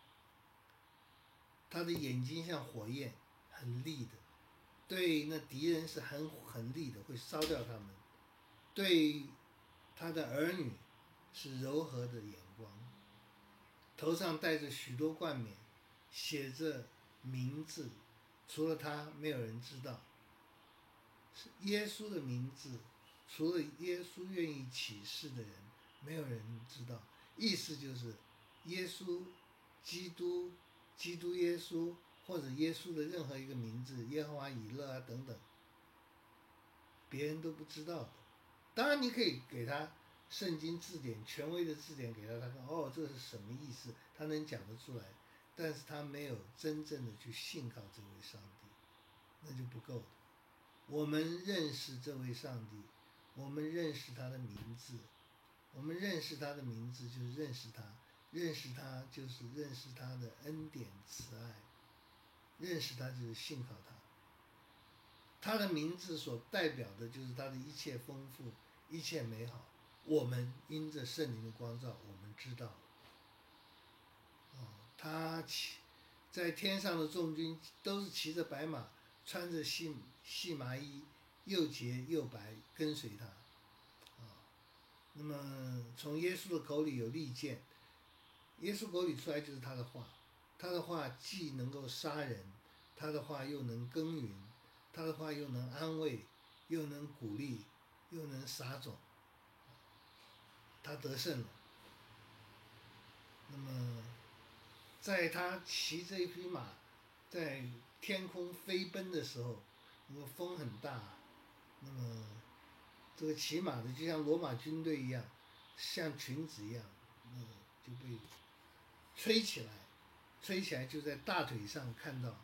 Speaker 1: 他的眼睛像火焰，很利的，对那敌人是很很利的，会烧掉他们。对他的儿女是柔和的眼光，头上戴着许多冠冕，写着名字，除了他没有人知道。是耶稣的名字，除了耶稣愿意启示的人，没有人知道。意思就是耶稣基督基督耶稣，或者耶稣的任何一个名字，耶和华以勒啊等等，别人都不知道的。当然你可以给他圣经字典，权威的字典给他，他看哦这是什么意思，他能讲得出来，但是他没有真正的去信靠这位上帝，那就不够的。我们认识这位上帝，我们认识他的名字，我们认识他的名字就是认识他，认识他就是认识他的恩典慈爱，认识他就是信靠他。他的名字所代表的就是他的一切丰富，一切美好。我们因着圣灵的光照，我们知道，哦，他骑在天上的众军都是骑着白马，穿着细细麻衣，又洁又白，跟随他。啊，那么从耶稣的口里有利剑，耶稣口里出来就是他的话，他的话既能够杀人，他的话又能耕耘，他的话又能安慰，又能鼓励，又能撒种。他得胜了。那么在他骑着一匹马在天空飞奔的时候，那个风很大，那么这个骑马的就像罗马军队一样，像裙子一样，那个就被吹起来，吹起来就在大腿上看到，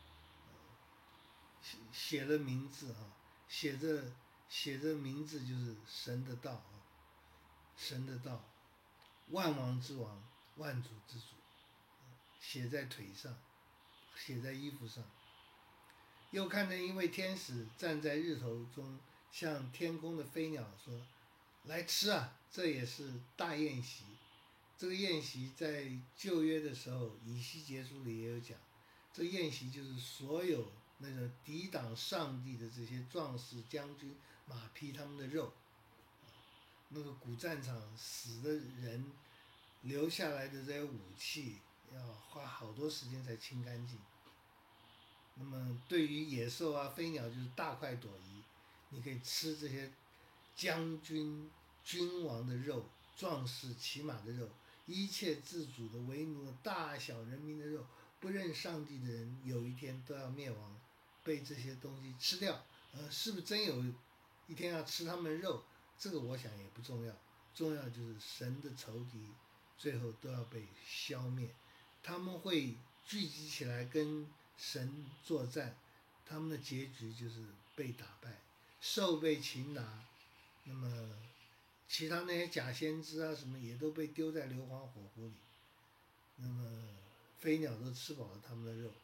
Speaker 1: 写写了名字啊，写着写着名字就是神的道啊，神的道，万王之王，万主之主，写在腿上，写在衣服上。又看见一位天使站在日头中，向天空的飞鸟说：“来吃啊！”这也是大宴席。这个宴席在旧约的时候，以西结书里也有讲。这个宴席就是所有那个抵挡上帝的这些壮士、将军、马匹他们的肉，那个古战场死的人留下来的这些武器，要花好多时间才清干净。那么对于野兽啊、飞鸟就是大快朵颐，你可以吃这些将军、君王的肉、壮士骑马的肉，一切自主的、为奴的大小人民的肉，不认上帝的人有一天都要灭亡，被这些东西吃掉。呃，是不是真有一天要吃他们的肉？这个我想也不重要，重要就是神的仇敌最后都要被消灭，他们会聚集起来跟神作战，他们的结局就是被打败，兽被擒拿，那么其他那些假先知啊什么也都被丢在硫磺火湖里，那么飞鸟都吃饱了他们的肉。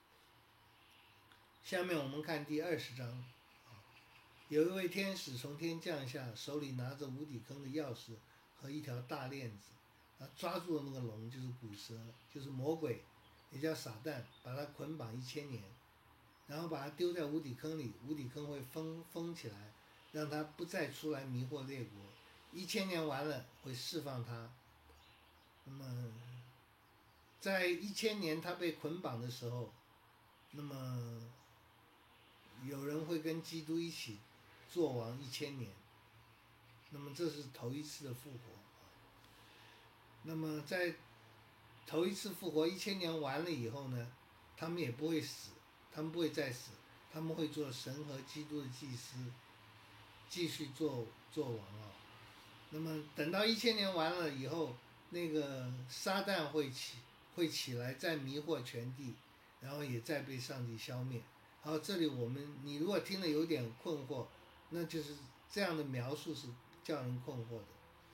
Speaker 1: 下面我们看第二十章，有一位天使从天降下，手里拿着无底坑的钥匙和一条大链子，他抓住了那个龙，就是古蛇，就是魔鬼， 也叫撒旦，把他捆绑一千年，然后把他丢在无底坑里，无底坑会封封起来，让他不再出来迷惑列国。一千年完了会释放他。那么，在一千年他被捆绑的时候，那么有人会跟基督一起做王一千年。那么这是头一次的复活。那么在头一次复活一千年完了以后呢，他们也不会死，他们不会再死，他们会做神和基督的祭司，继续做做王啊。那么等到一千年完了以后，那个撒旦会起会起来再迷惑全地，然后也再被上帝消灭。好，这里我们你如果听了有点困惑，那就是这样的描述是叫人困惑的。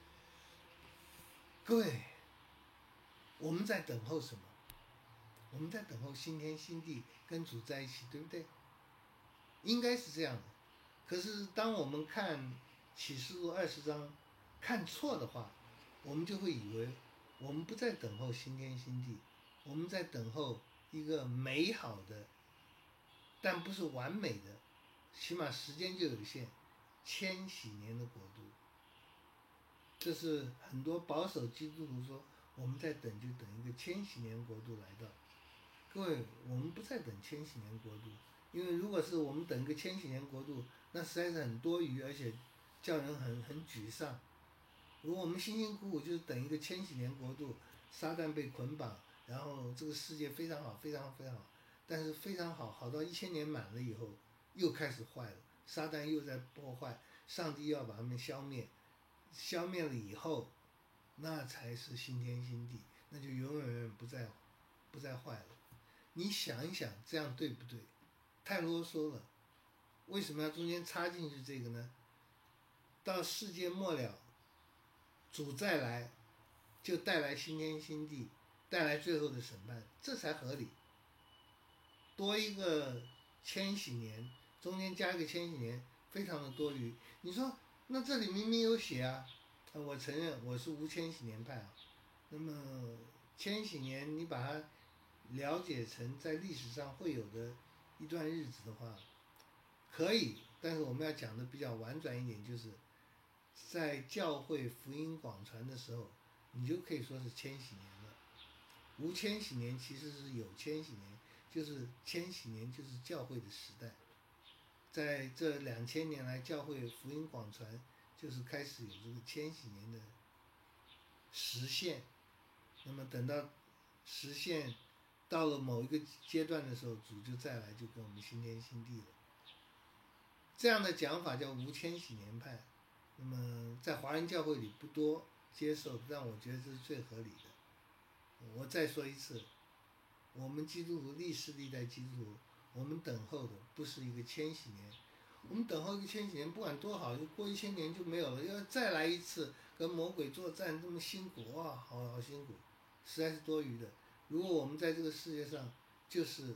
Speaker 1: 各位，我们在等候什么？我们在等候新天新地跟主在一起，对不对？应该是这样的。可是当我们看启示录二十章看错的话，我们就会以为我们不在等候新天新地，我们在等候一个美好的，但不是完美的，起码时间就有限，千禧年的国度。这是很多保守基督徒说我们在等，就等一个千禧年国度来到。各位，我们不再等千禧年国度，因为如果是我们等个千禧年国度，那实在是很多余，而且叫人很很沮丧。如果我们辛辛苦苦就是等一个千禧年国度，撒旦被捆绑，然后这个世界非常好，非常非常好，但是非常好，好到一千年满了以后，又开始坏了，撒旦又在破坏，上帝要把他们消灭，消灭了以后，那才是新天新地，那就永远永远不再不再坏了。你想一想，这样对不对？太啰嗦了，为什么要中间插进去这个呢？到世界末了，主再来，就带来新天新地，带来最后的审判，这才合理。多一个千禧年，中间加一个千禧年，非常的多余。你说，那这里明明有写啊，我承认我是无千禧年派啊。那么千禧年，你把它了解成在历史上会有的一段日子的话，可以，但是我们要讲的比较婉转一点，就是在教会福音广传的时候，你就可以说是千禧年了。无千禧年其实是有千禧年，就是千禧年就是教会的时代。在这两千年来，教会福音广传就是开始有这个千禧年的实现。那么等到实现到了某一个阶段的时候，主就再来，就跟我们新天新地了。这样的讲法叫无千禧年派。那么在华人教会里不多接受，但我觉得这是最合理的。我再说一次，我们基督徒历世历代基督徒，我们等候的不是一个千禧年，我们等候一个千禧年，不管多好，就过一千年就没有了，要再来一次跟魔鬼作战，这么辛苦哇，好好辛苦，实在是多余的。如果我们在这个世界上，就是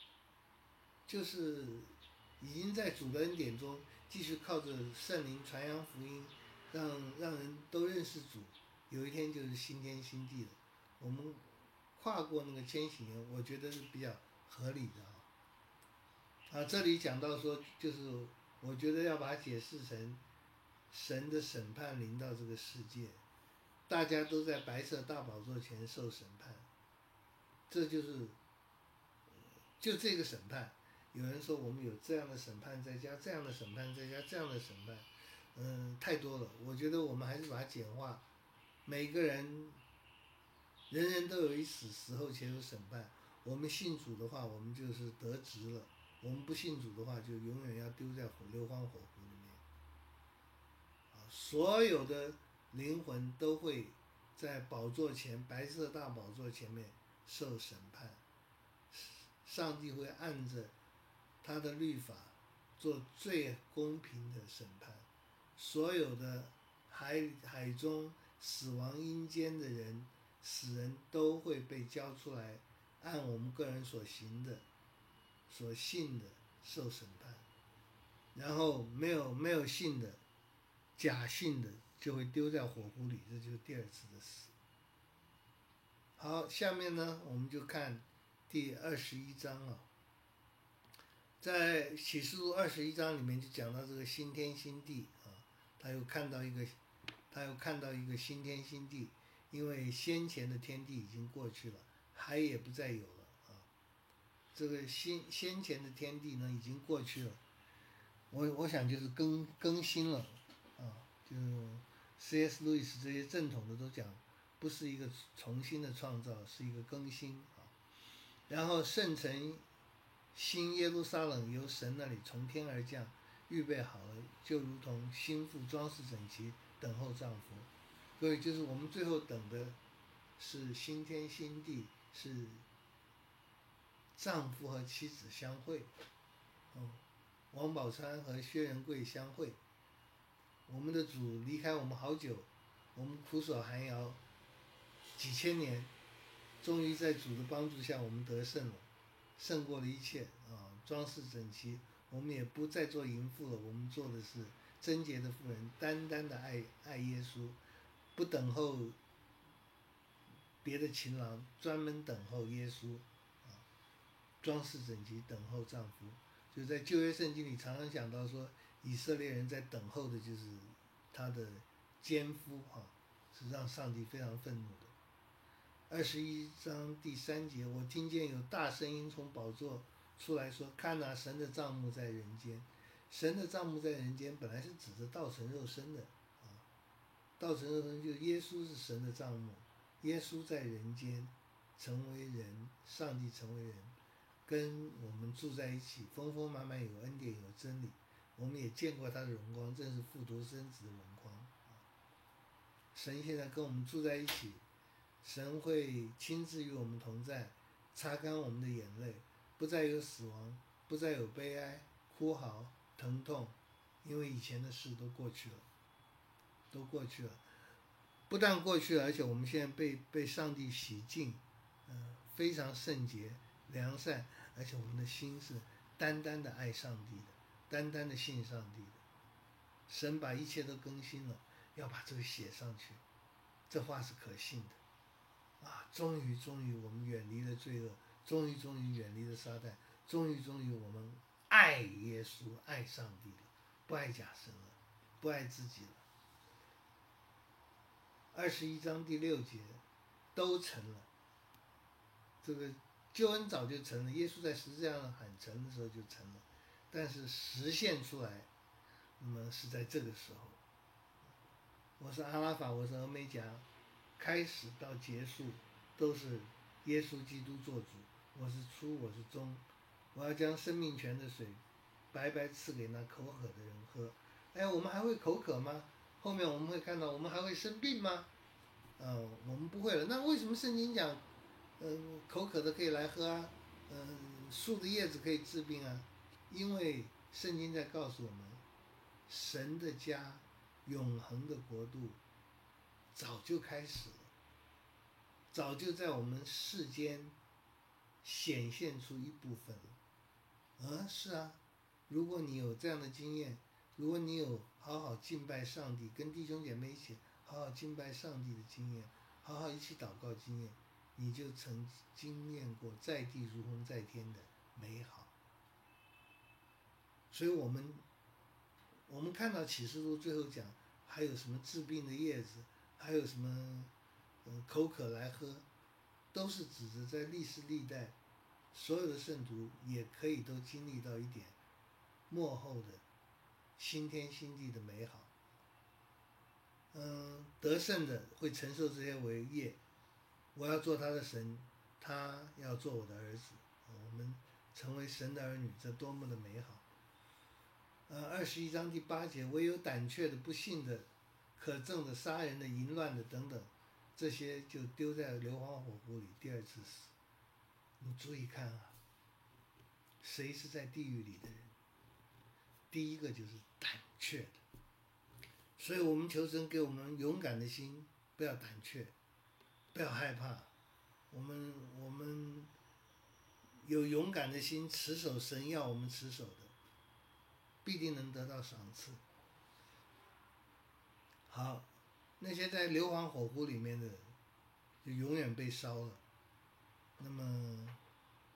Speaker 1: 就是已经在主的恩典中，继续靠着圣灵传扬福音，让让人都认识主，有一天就是新天新地了。我们跨过那个千禧年，我觉得是比较合理的啊。啊，这里讲到说，就是我觉得要把它解释成神的审判临到这个世界，大家都在白色大宝座前受审判，这就是就这个审判。有人说我们有这样的审判再加这样的审判再加这样的审判，嗯，太多了。我觉得我们还是把它简化，每个人人人都有一死，死后且有审判。我们信主的话，我们就是得职了；我们不信主的话，就永远要丢在火硫磺火湖里面。啊，所有的灵魂都会在宝座前，白色大宝座前面受审判。上帝会按着他的律法做最公平的审判，所有的海海中死亡阴间的人，死人都会被交出来，按我们个人所行的、所信的受审判。然后没有没有信的、假信的就会丢在火湖里，这就是第二次的死。好，下面呢，我们就看第二十一章啊，在启示录二十一章里面就讲到这个新天新地啊，他又看到一个，他又看到一个新天新地，因为先前的天地已经过去了，海也不再有了啊。这个先先前的天地呢已经过去了，我我想就是更更新了啊，就 C S 路易斯这些正统的都讲，不是一个重新的创造，是一个更新啊。然后圣城新耶路撒冷由神那里从天而降，预备好了，就如同新妇装饰整齐，等候丈夫。所以就是我们最后等的是新天新地，是丈夫和妻子相会，嗯，王宝钏和薛仁贵相会。我们的主离开我们好久，我们苦守寒窑几千年，终于在主的帮助下，我们得胜了，胜过了一切啊！装饰整齐，我们也不再做淫妇了，我们做的是贞洁的妇人，单单的爱爱耶稣，不等候别的情郎，专门等候耶稣啊！装饰整齐，等候丈夫。就在旧约圣经里，常常讲到说，以色列人在等候的就是他的奸夫啊，是让上帝非常愤怒的。二十一章第三节，我听见有大声音从宝座出来说：“看哪，神的帐幕在人间。”神的帐幕在人间，本来是指着道成肉身的啊，道成肉身就是耶稣是神的帐幕，耶稣在人间成为人，上帝成为人，跟我们住在一起，丰丰满满有恩典有真理，我们也见过他的荣光，正是父独生子的荣光啊。神现在跟我们住在一起。神会亲自与我们同在，擦干我们的眼泪，不再有死亡，不再有悲哀、哭嚎、疼痛，因为以前的事都过去了，都过去了。不但过去了，而且我们现在被被上帝洗净，嗯、呃，非常圣洁、良善，而且我们的心是单单的爱上帝的，单单的信上帝的。神把一切都更新了，要把这个写上去，这话是可信的。啊，终于，终于，我们远离了罪恶，终于，终于远离了撒旦，终于，终于，我们爱耶稣，爱上帝了，不爱假神了，不爱自己了。二十一章第六节，都成了。这个救恩早就成了，耶稣在十字架上喊成的时候就成了，但是实现出来，那么是在这个时候。我是阿拉法，我是俄梅戛。开始到结束都是耶稣基督做主，我是初，我是终，我要将生命泉的水白白赐给那口渴的人喝。哎，我们还会口渴吗？后面我们会看到，我们还会生病吗？嗯、呃，我们不会了。那为什么圣经讲，嗯、呃，口渴的可以来喝啊？嗯、呃，树的叶子可以治病啊？因为圣经在告诉我们，神的家，永恒的国度。早就开始了，早就在我们世间显现出一部分了。嗯，是啊，如果你有这样的经验，如果你有好好敬拜上帝，跟弟兄姐妹一起好好敬拜上帝的经验，好好一起祷告经验，你就曾经验过在地如同在天的美好。所以我们我们看到启示录最后讲，还有什么治病的叶子，还有什么，嗯，口渴来喝，都是指着在历史历代，所有的圣徒也可以都经历到一点末后的新天新地的美好。嗯，得胜的会承受这些为业，我要做他的神，他要做我的儿子，我们成为神的儿女，这多么的美好！呃，二十一章第八节，唯有胆怯的、不信的、可憎的、杀人的、淫乱的等等，这些就丢在硫磺火湖里，第二次死。你注意看啊，谁是在地狱里的人？第一个就是胆怯的。所以我们求神给我们勇敢的心，不要胆怯，不要害怕。我们我们有勇敢的心，持守神要我们持守的，必定能得到赏赐。好，那些在硫磺火湖里面的，就永远被烧了。那么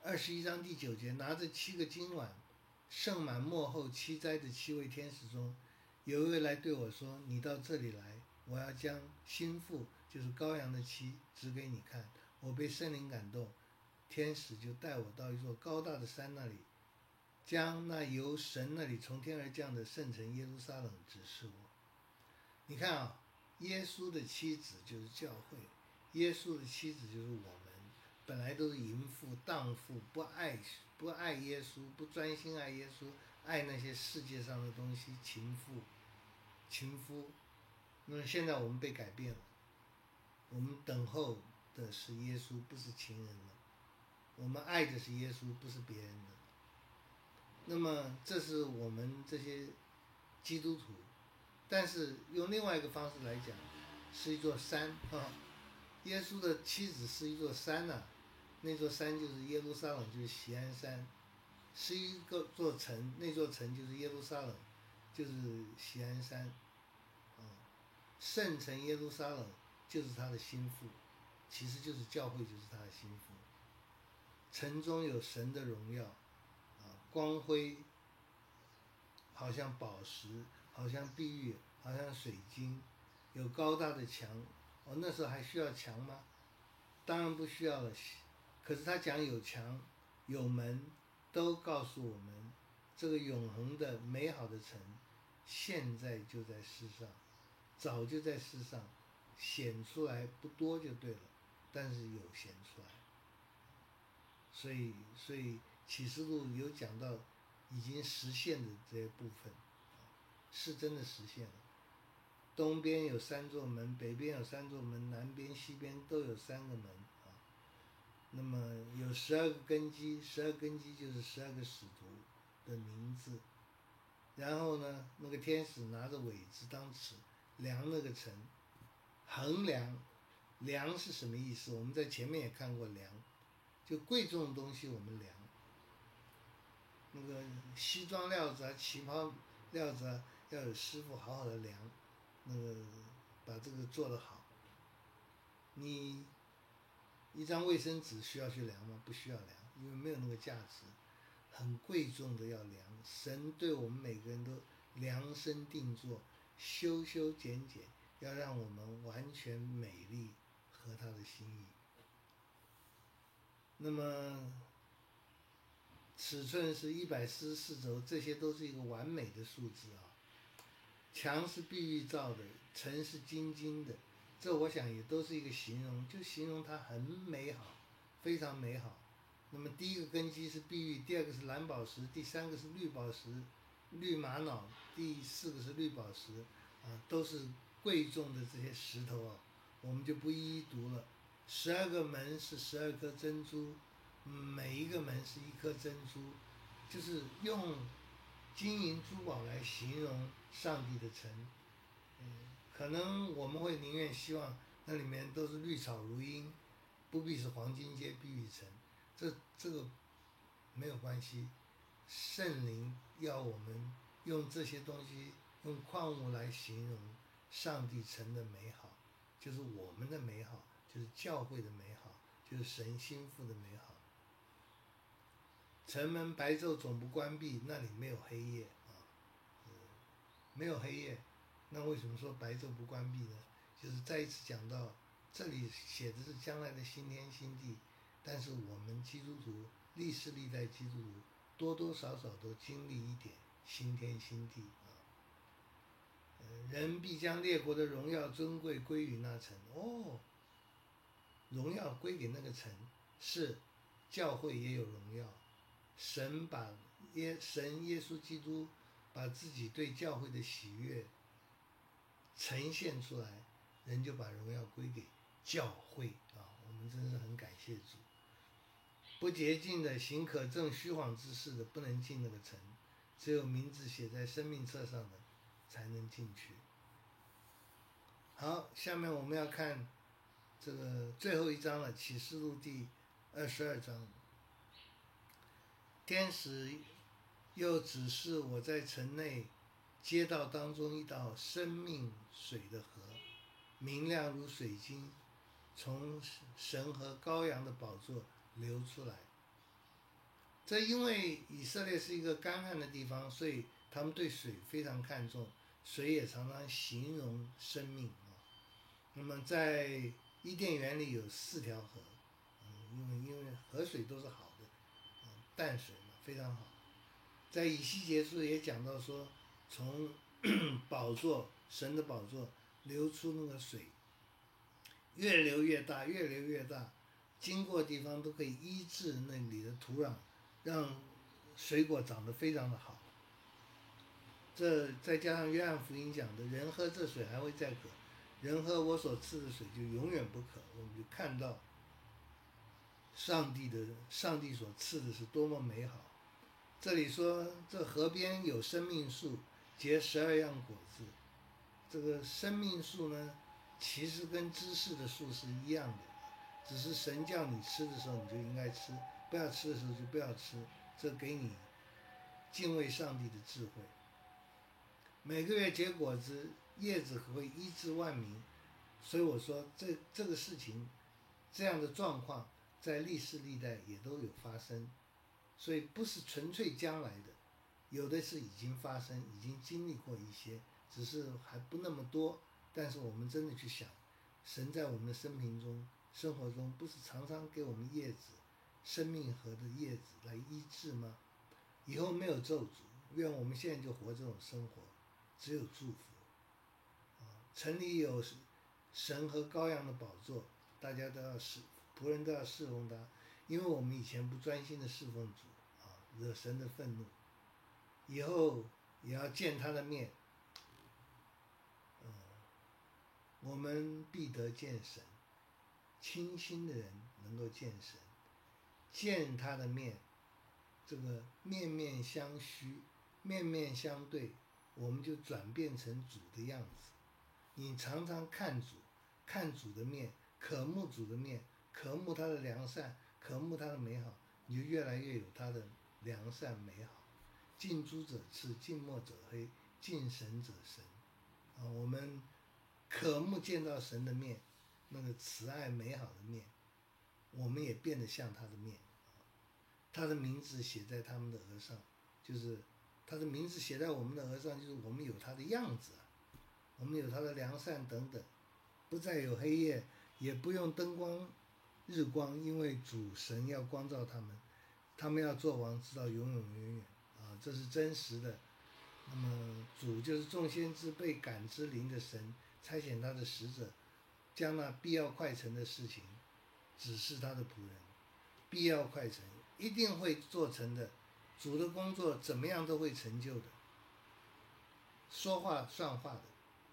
Speaker 1: 二十一章第九节，拿着七个金碗，盛满末后七灾的七位天使中，有一位来对我说：“你到这里来，我要将新妇，就是羔羊的妻，指给你看。”我被圣灵感动，天使就带我到一座高大的山那里，将那由神那里从天而降的圣城耶路撒冷指示我。你看啊，耶稣的妻子就是教会，耶稣的妻子就是我们，本来都是淫妇、荡妇，不爱不爱耶稣，不专心爱耶稣，爱那些世界上的东西，情妇、情夫。那么现在我们被改变了，我们等候的是耶稣，不是情人了。我们爱的是耶稣，不是别人的。那么这是我们这些基督徒，但是用另外一个方式来讲，是一座山啊。耶稣的妻子是一座山呐、啊，那座山就是耶路撒冷，就是锡安山，是一个座城，那座城就是耶路撒冷，就是锡安山，啊，圣城耶路撒冷就是他的心腹，其实就是教会，就是他的心腹。城中有神的荣耀，啊，光辉好像宝石，好像碧玉，好像水晶，有高大的墙。哦，那时候还需要墙吗？当然不需要了。可是他讲有墙，有门，都告诉我们，这个永恒的美好的城，现在就在世上，早就在世上显出来，不多就对了，但是有显出来。所以，所以启示录有讲到已经实现的这些部分，是真的实现了。东边有三座门，北边有三座门，南边西边都有三个门啊。那么有十二个根基，十二根基就是十二个使徒的名字。然后呢，那个天使拿着苇子当尺量那个城，衡量，量是什么意思？我们在前面也看过量，就贵重的东西我们量。那个西装料子啊，旗袍料子啊，要有师傅好好的量。那个把这个做得好，你一张卫生纸需要去量吗？不需要量，因为没有那个价值。很贵重的要量，神对我们每个人都量身定做，修修剪剪，要让我们完全美丽，合他的心意。那么尺寸是一百四十四轴，这些都是一个完美的数字啊。墙是碧玉造的，城是金金的，这我想也都是一个形容，就形容它很美好，非常美好。那么第一个根基是碧玉，第二个是蓝宝石，第三个是绿宝石、绿玛瑙，第四个是绿宝石，啊，都是贵重的这些石头啊，我们就不一一读了。十二个门是十二颗珍珠，每一个门是一颗珍珠，就是用金银珠宝来形容上帝的城。嗯，可能我们会宁愿希望那里面都是绿草如茵，不必是黄金街碧玉城。这这个没有关系，圣灵要我们用这些东西，用矿物来形容上帝城的美好，就是我们的美好，就是教会的美好，就是神心腹的美好。城门白昼总不关闭，那里没有黑夜啊，嗯，没有黑夜。那为什么说白昼不关闭呢？就是再一次讲到，这里写的是将来的新天新地，但是我们基督徒，历世历代基督徒，多多少少都经历一点新天新地啊。呃，人必将列国的荣耀尊贵归于那城。哦，荣耀归给那个城，是教会也有荣耀。神把耶神耶稣基督把自己对教会的喜悦呈现出来，人就把荣耀归给教会啊！我们真是很感谢主。不洁净的、行可憎虚谎之事的，不能进那个城，只有名字写在生命册上的才能进去。好，下面我们要看这个最后一章了，启示录第二十二章。天使又指示我在城内街道当中一道生命水的河，明亮如水晶，从神和羔羊的宝座流出来。 这因为以色列是一个干旱的地方，所以他们对水非常看重，水也常常形容生命啊。那么在伊甸园里有四条河，嗯，因为因为河水都是好的，嗯，淡水嘛非常好。在以西结书也讲到说，从宝座神的宝座流出那个水，越流越大，越流越大，经过地方都可以医治那里的土壤，让水果长得非常的好。这再加上约翰福音讲的，人喝这水还会再渴，人喝我所赐的水就永远不渴。我们就看到上帝的上帝所赐的是多么美好。这里说这河边有生命树，结十二样果子。这个生命树呢，其实跟知识的树是一样的，只是神叫你吃的时候你就应该吃，不要吃的时候就不要吃，这给你敬畏上帝的智慧。每个月结果子，叶子会医治万民，所以我说这这个事情，这样的状况在历世历代也都有发生，所以不是纯粹将来的，有的是已经发生，已经经历过一些，只是还不那么多。但是我们真的去想，神在我们的生命中、生活中，不是常常给我们叶子，生命河的叶子来医治吗？以后没有咒诅，愿我们现在就活这种生活，只有祝福。啊，城里有神和羔羊的宝座，大家都要侍，仆人都要侍奉他，因为我们以前不专心的侍奉主，啊，惹神的愤怒。以后也要见他的面，嗯，我们必得见神，清心的人能够见神，见他的面，这个面面相觑，面面相对，我们就转变成主的样子。你常常看主，看主的面，渴慕主的面，渴慕他的良善，渴慕他的美好，你就越来越有他的良善美好。近朱者赤，近墨者黑，近神者神。啊，我们渴慕见到神的面，那个慈爱美好的面，我们也变得像他的面。他的名字写在他们的额上，就是他的名字写在我们的额上，就是我们有他的样子啊，我们有他的良善等等，不再有黑夜，也不用灯光日光，因为主神要光照他们，他们要做王直到永永远远啊，这是真实的。那么主就是众先知被感之灵的神，差遣他的使者，将那必要快成的事情指示他的仆人，必要快成，一定会做成的。主的工作怎么样都会成就的，说话算话的。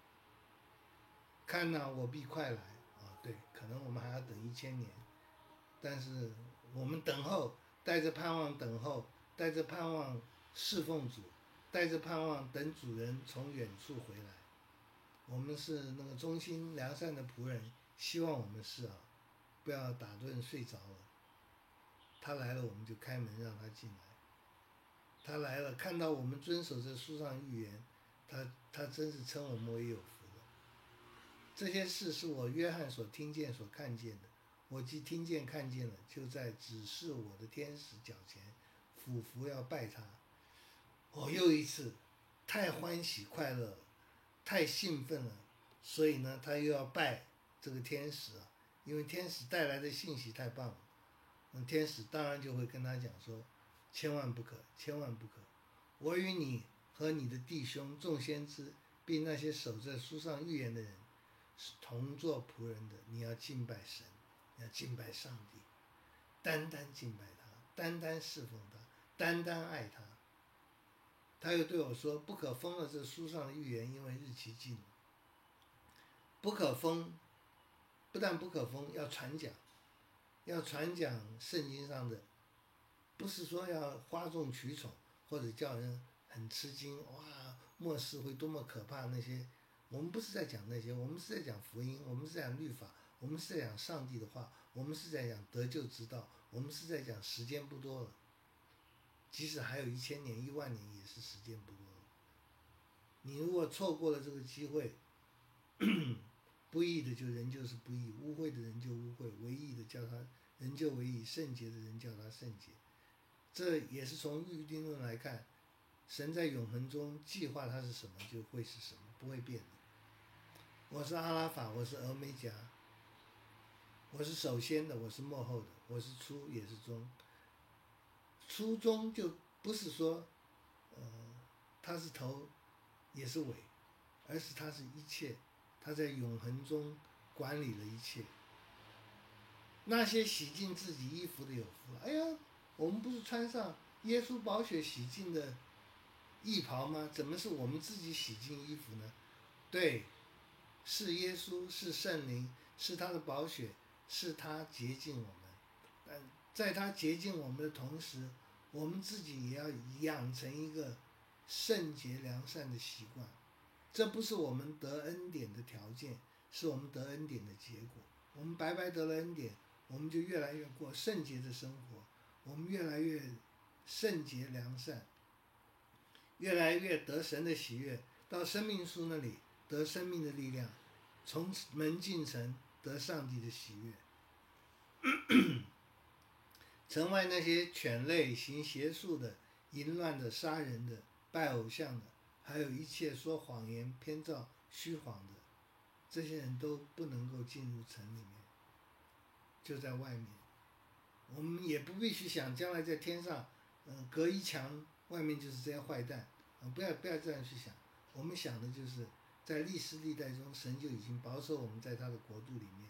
Speaker 1: 看哪，我必快来啊！对，可能我们还要等一千年，但是我们等候，带着盼望等候，带着盼望侍奉主，带着盼望等主人从远处回来。我们是那个忠心良善的仆人，希望我们是啊，不要打盹睡着了。他来了，我们就开门让他进来。他来了，看到我们遵守这书上预言，他他真是称我们为有福的。这些事是我约翰所听见所看见的，我既听见看见了，就在指示我的天使脚前俯伏要拜他。我又一次太欢喜快乐了，太兴奋了，所以呢，他又要拜这个天使啊，因为天使带来的信息太棒了。那天使当然就会跟他讲说，千万不可，千万不可，我与你和你的弟兄众先知，并那些守在书上预言的人，是同做仆人的。你要敬拜神，你要敬拜上帝，单单敬拜他，单单侍奉他，单单爱他。他又对我说，不可封了这书上的预言，因为日期近了。不可封，不但不可封，要传讲，要传讲圣经上的，不是说要哗众取宠，或者叫人很吃惊，哇，末世会多么可怕那些。我们不是在讲那些，我们是在讲福音，我们是在讲律法，我们是在讲上帝的话，我们是在讲得救之道，我们是在讲时间不多了，即使还有一千年、一万年，也是时间不多了。你如果错过了这个机会，不义的就人就是不义，污秽的人就污秽，唯义的叫他人就唯义，圣洁的人叫他圣洁。 这也是从预定论来看，神在永恒中计划它是什么就会是什么，不会变的。我是阿拉法，我是俄梅戛，我是首先的，我是末后的，我是初也是终。初中就不是说，呃，它是头，也是尾，而是它是一切，它在永恒中管理了一切。那些洗净自己衣服的有福了。哎呀，我们不是穿上耶稣宝血洗净的衣袍吗？怎么是我们自己洗净衣服呢？对，是耶稣，是圣灵，是他的宝血，是他洁净我们。但在他洁净我们的同时，我们自己也要养成一个圣洁良善的习惯。这不是我们得恩典的条件，是我们得恩典的结果。我们白白得了恩典，我们就越来越过圣洁的生活，我们越来越圣洁良善，越来越得神的喜悦。到生命树那里得生命的力量，从门进城得上帝的喜悦。城外那些犬类、行邪术的、淫乱的、杀人的、拜偶像的，还有一切说谎言、编造虚谎的，这些人都不能够进入城里面，就在外面。我们也不必去想将来在天上，嗯、呃，隔一墙外面就是这些坏蛋，啊，不要不要这样去想。我们想的就是在历史历代中，神就已经保守我们在他的国度里面，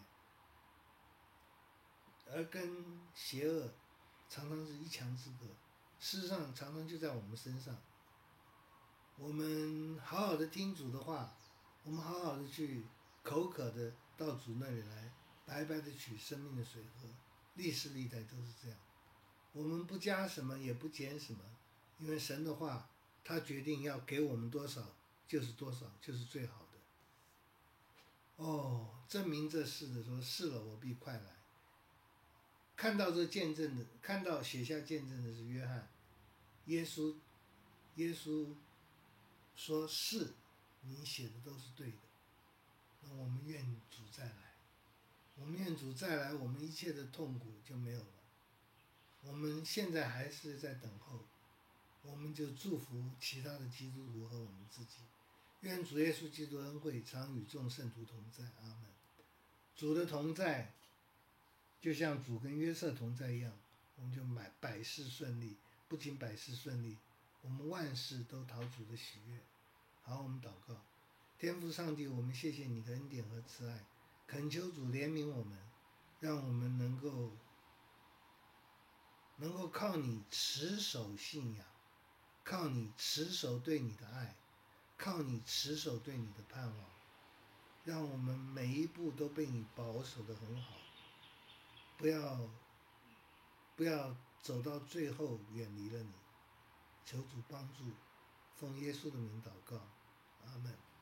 Speaker 1: 而跟邪恶常常是一墙之隔，事实上常常就在我们身上。我们好好的听主的话，我们好好的去口渴的到主那里来，白白的取生命的水喝。历史历代都是这样，我们不加什么也不减什么，因为神的话，他决定要给我们多少就是多少，就是最好的。哦，证明这事的说是了，我必快来。看到这见证的，看到写下见证的是约翰，耶稣，耶稣说是，你写的都是对的。那我们愿主再来，我们愿主再来，我们一切的痛苦就没有了。我们现在还是在等候，我们就祝福其他的基督徒和我们自己。愿主耶稣基督恩惠常与众圣徒同在，阿门。主的同在，就像主跟约瑟同在一样，我们就百百事顺利。不仅百事顺利，我们万事都讨主的喜悦。好，我们祷告。天父上帝，我们谢谢你的恩典和慈爱，恳求主怜悯我们，让我们能够能够靠你持守信仰，靠你持守对你的爱，靠你持守对你的盼望，让我们每一步都被你保守得很好，不要不要走到最后远离了你。求主帮助，奉耶稣的名祷告，阿门。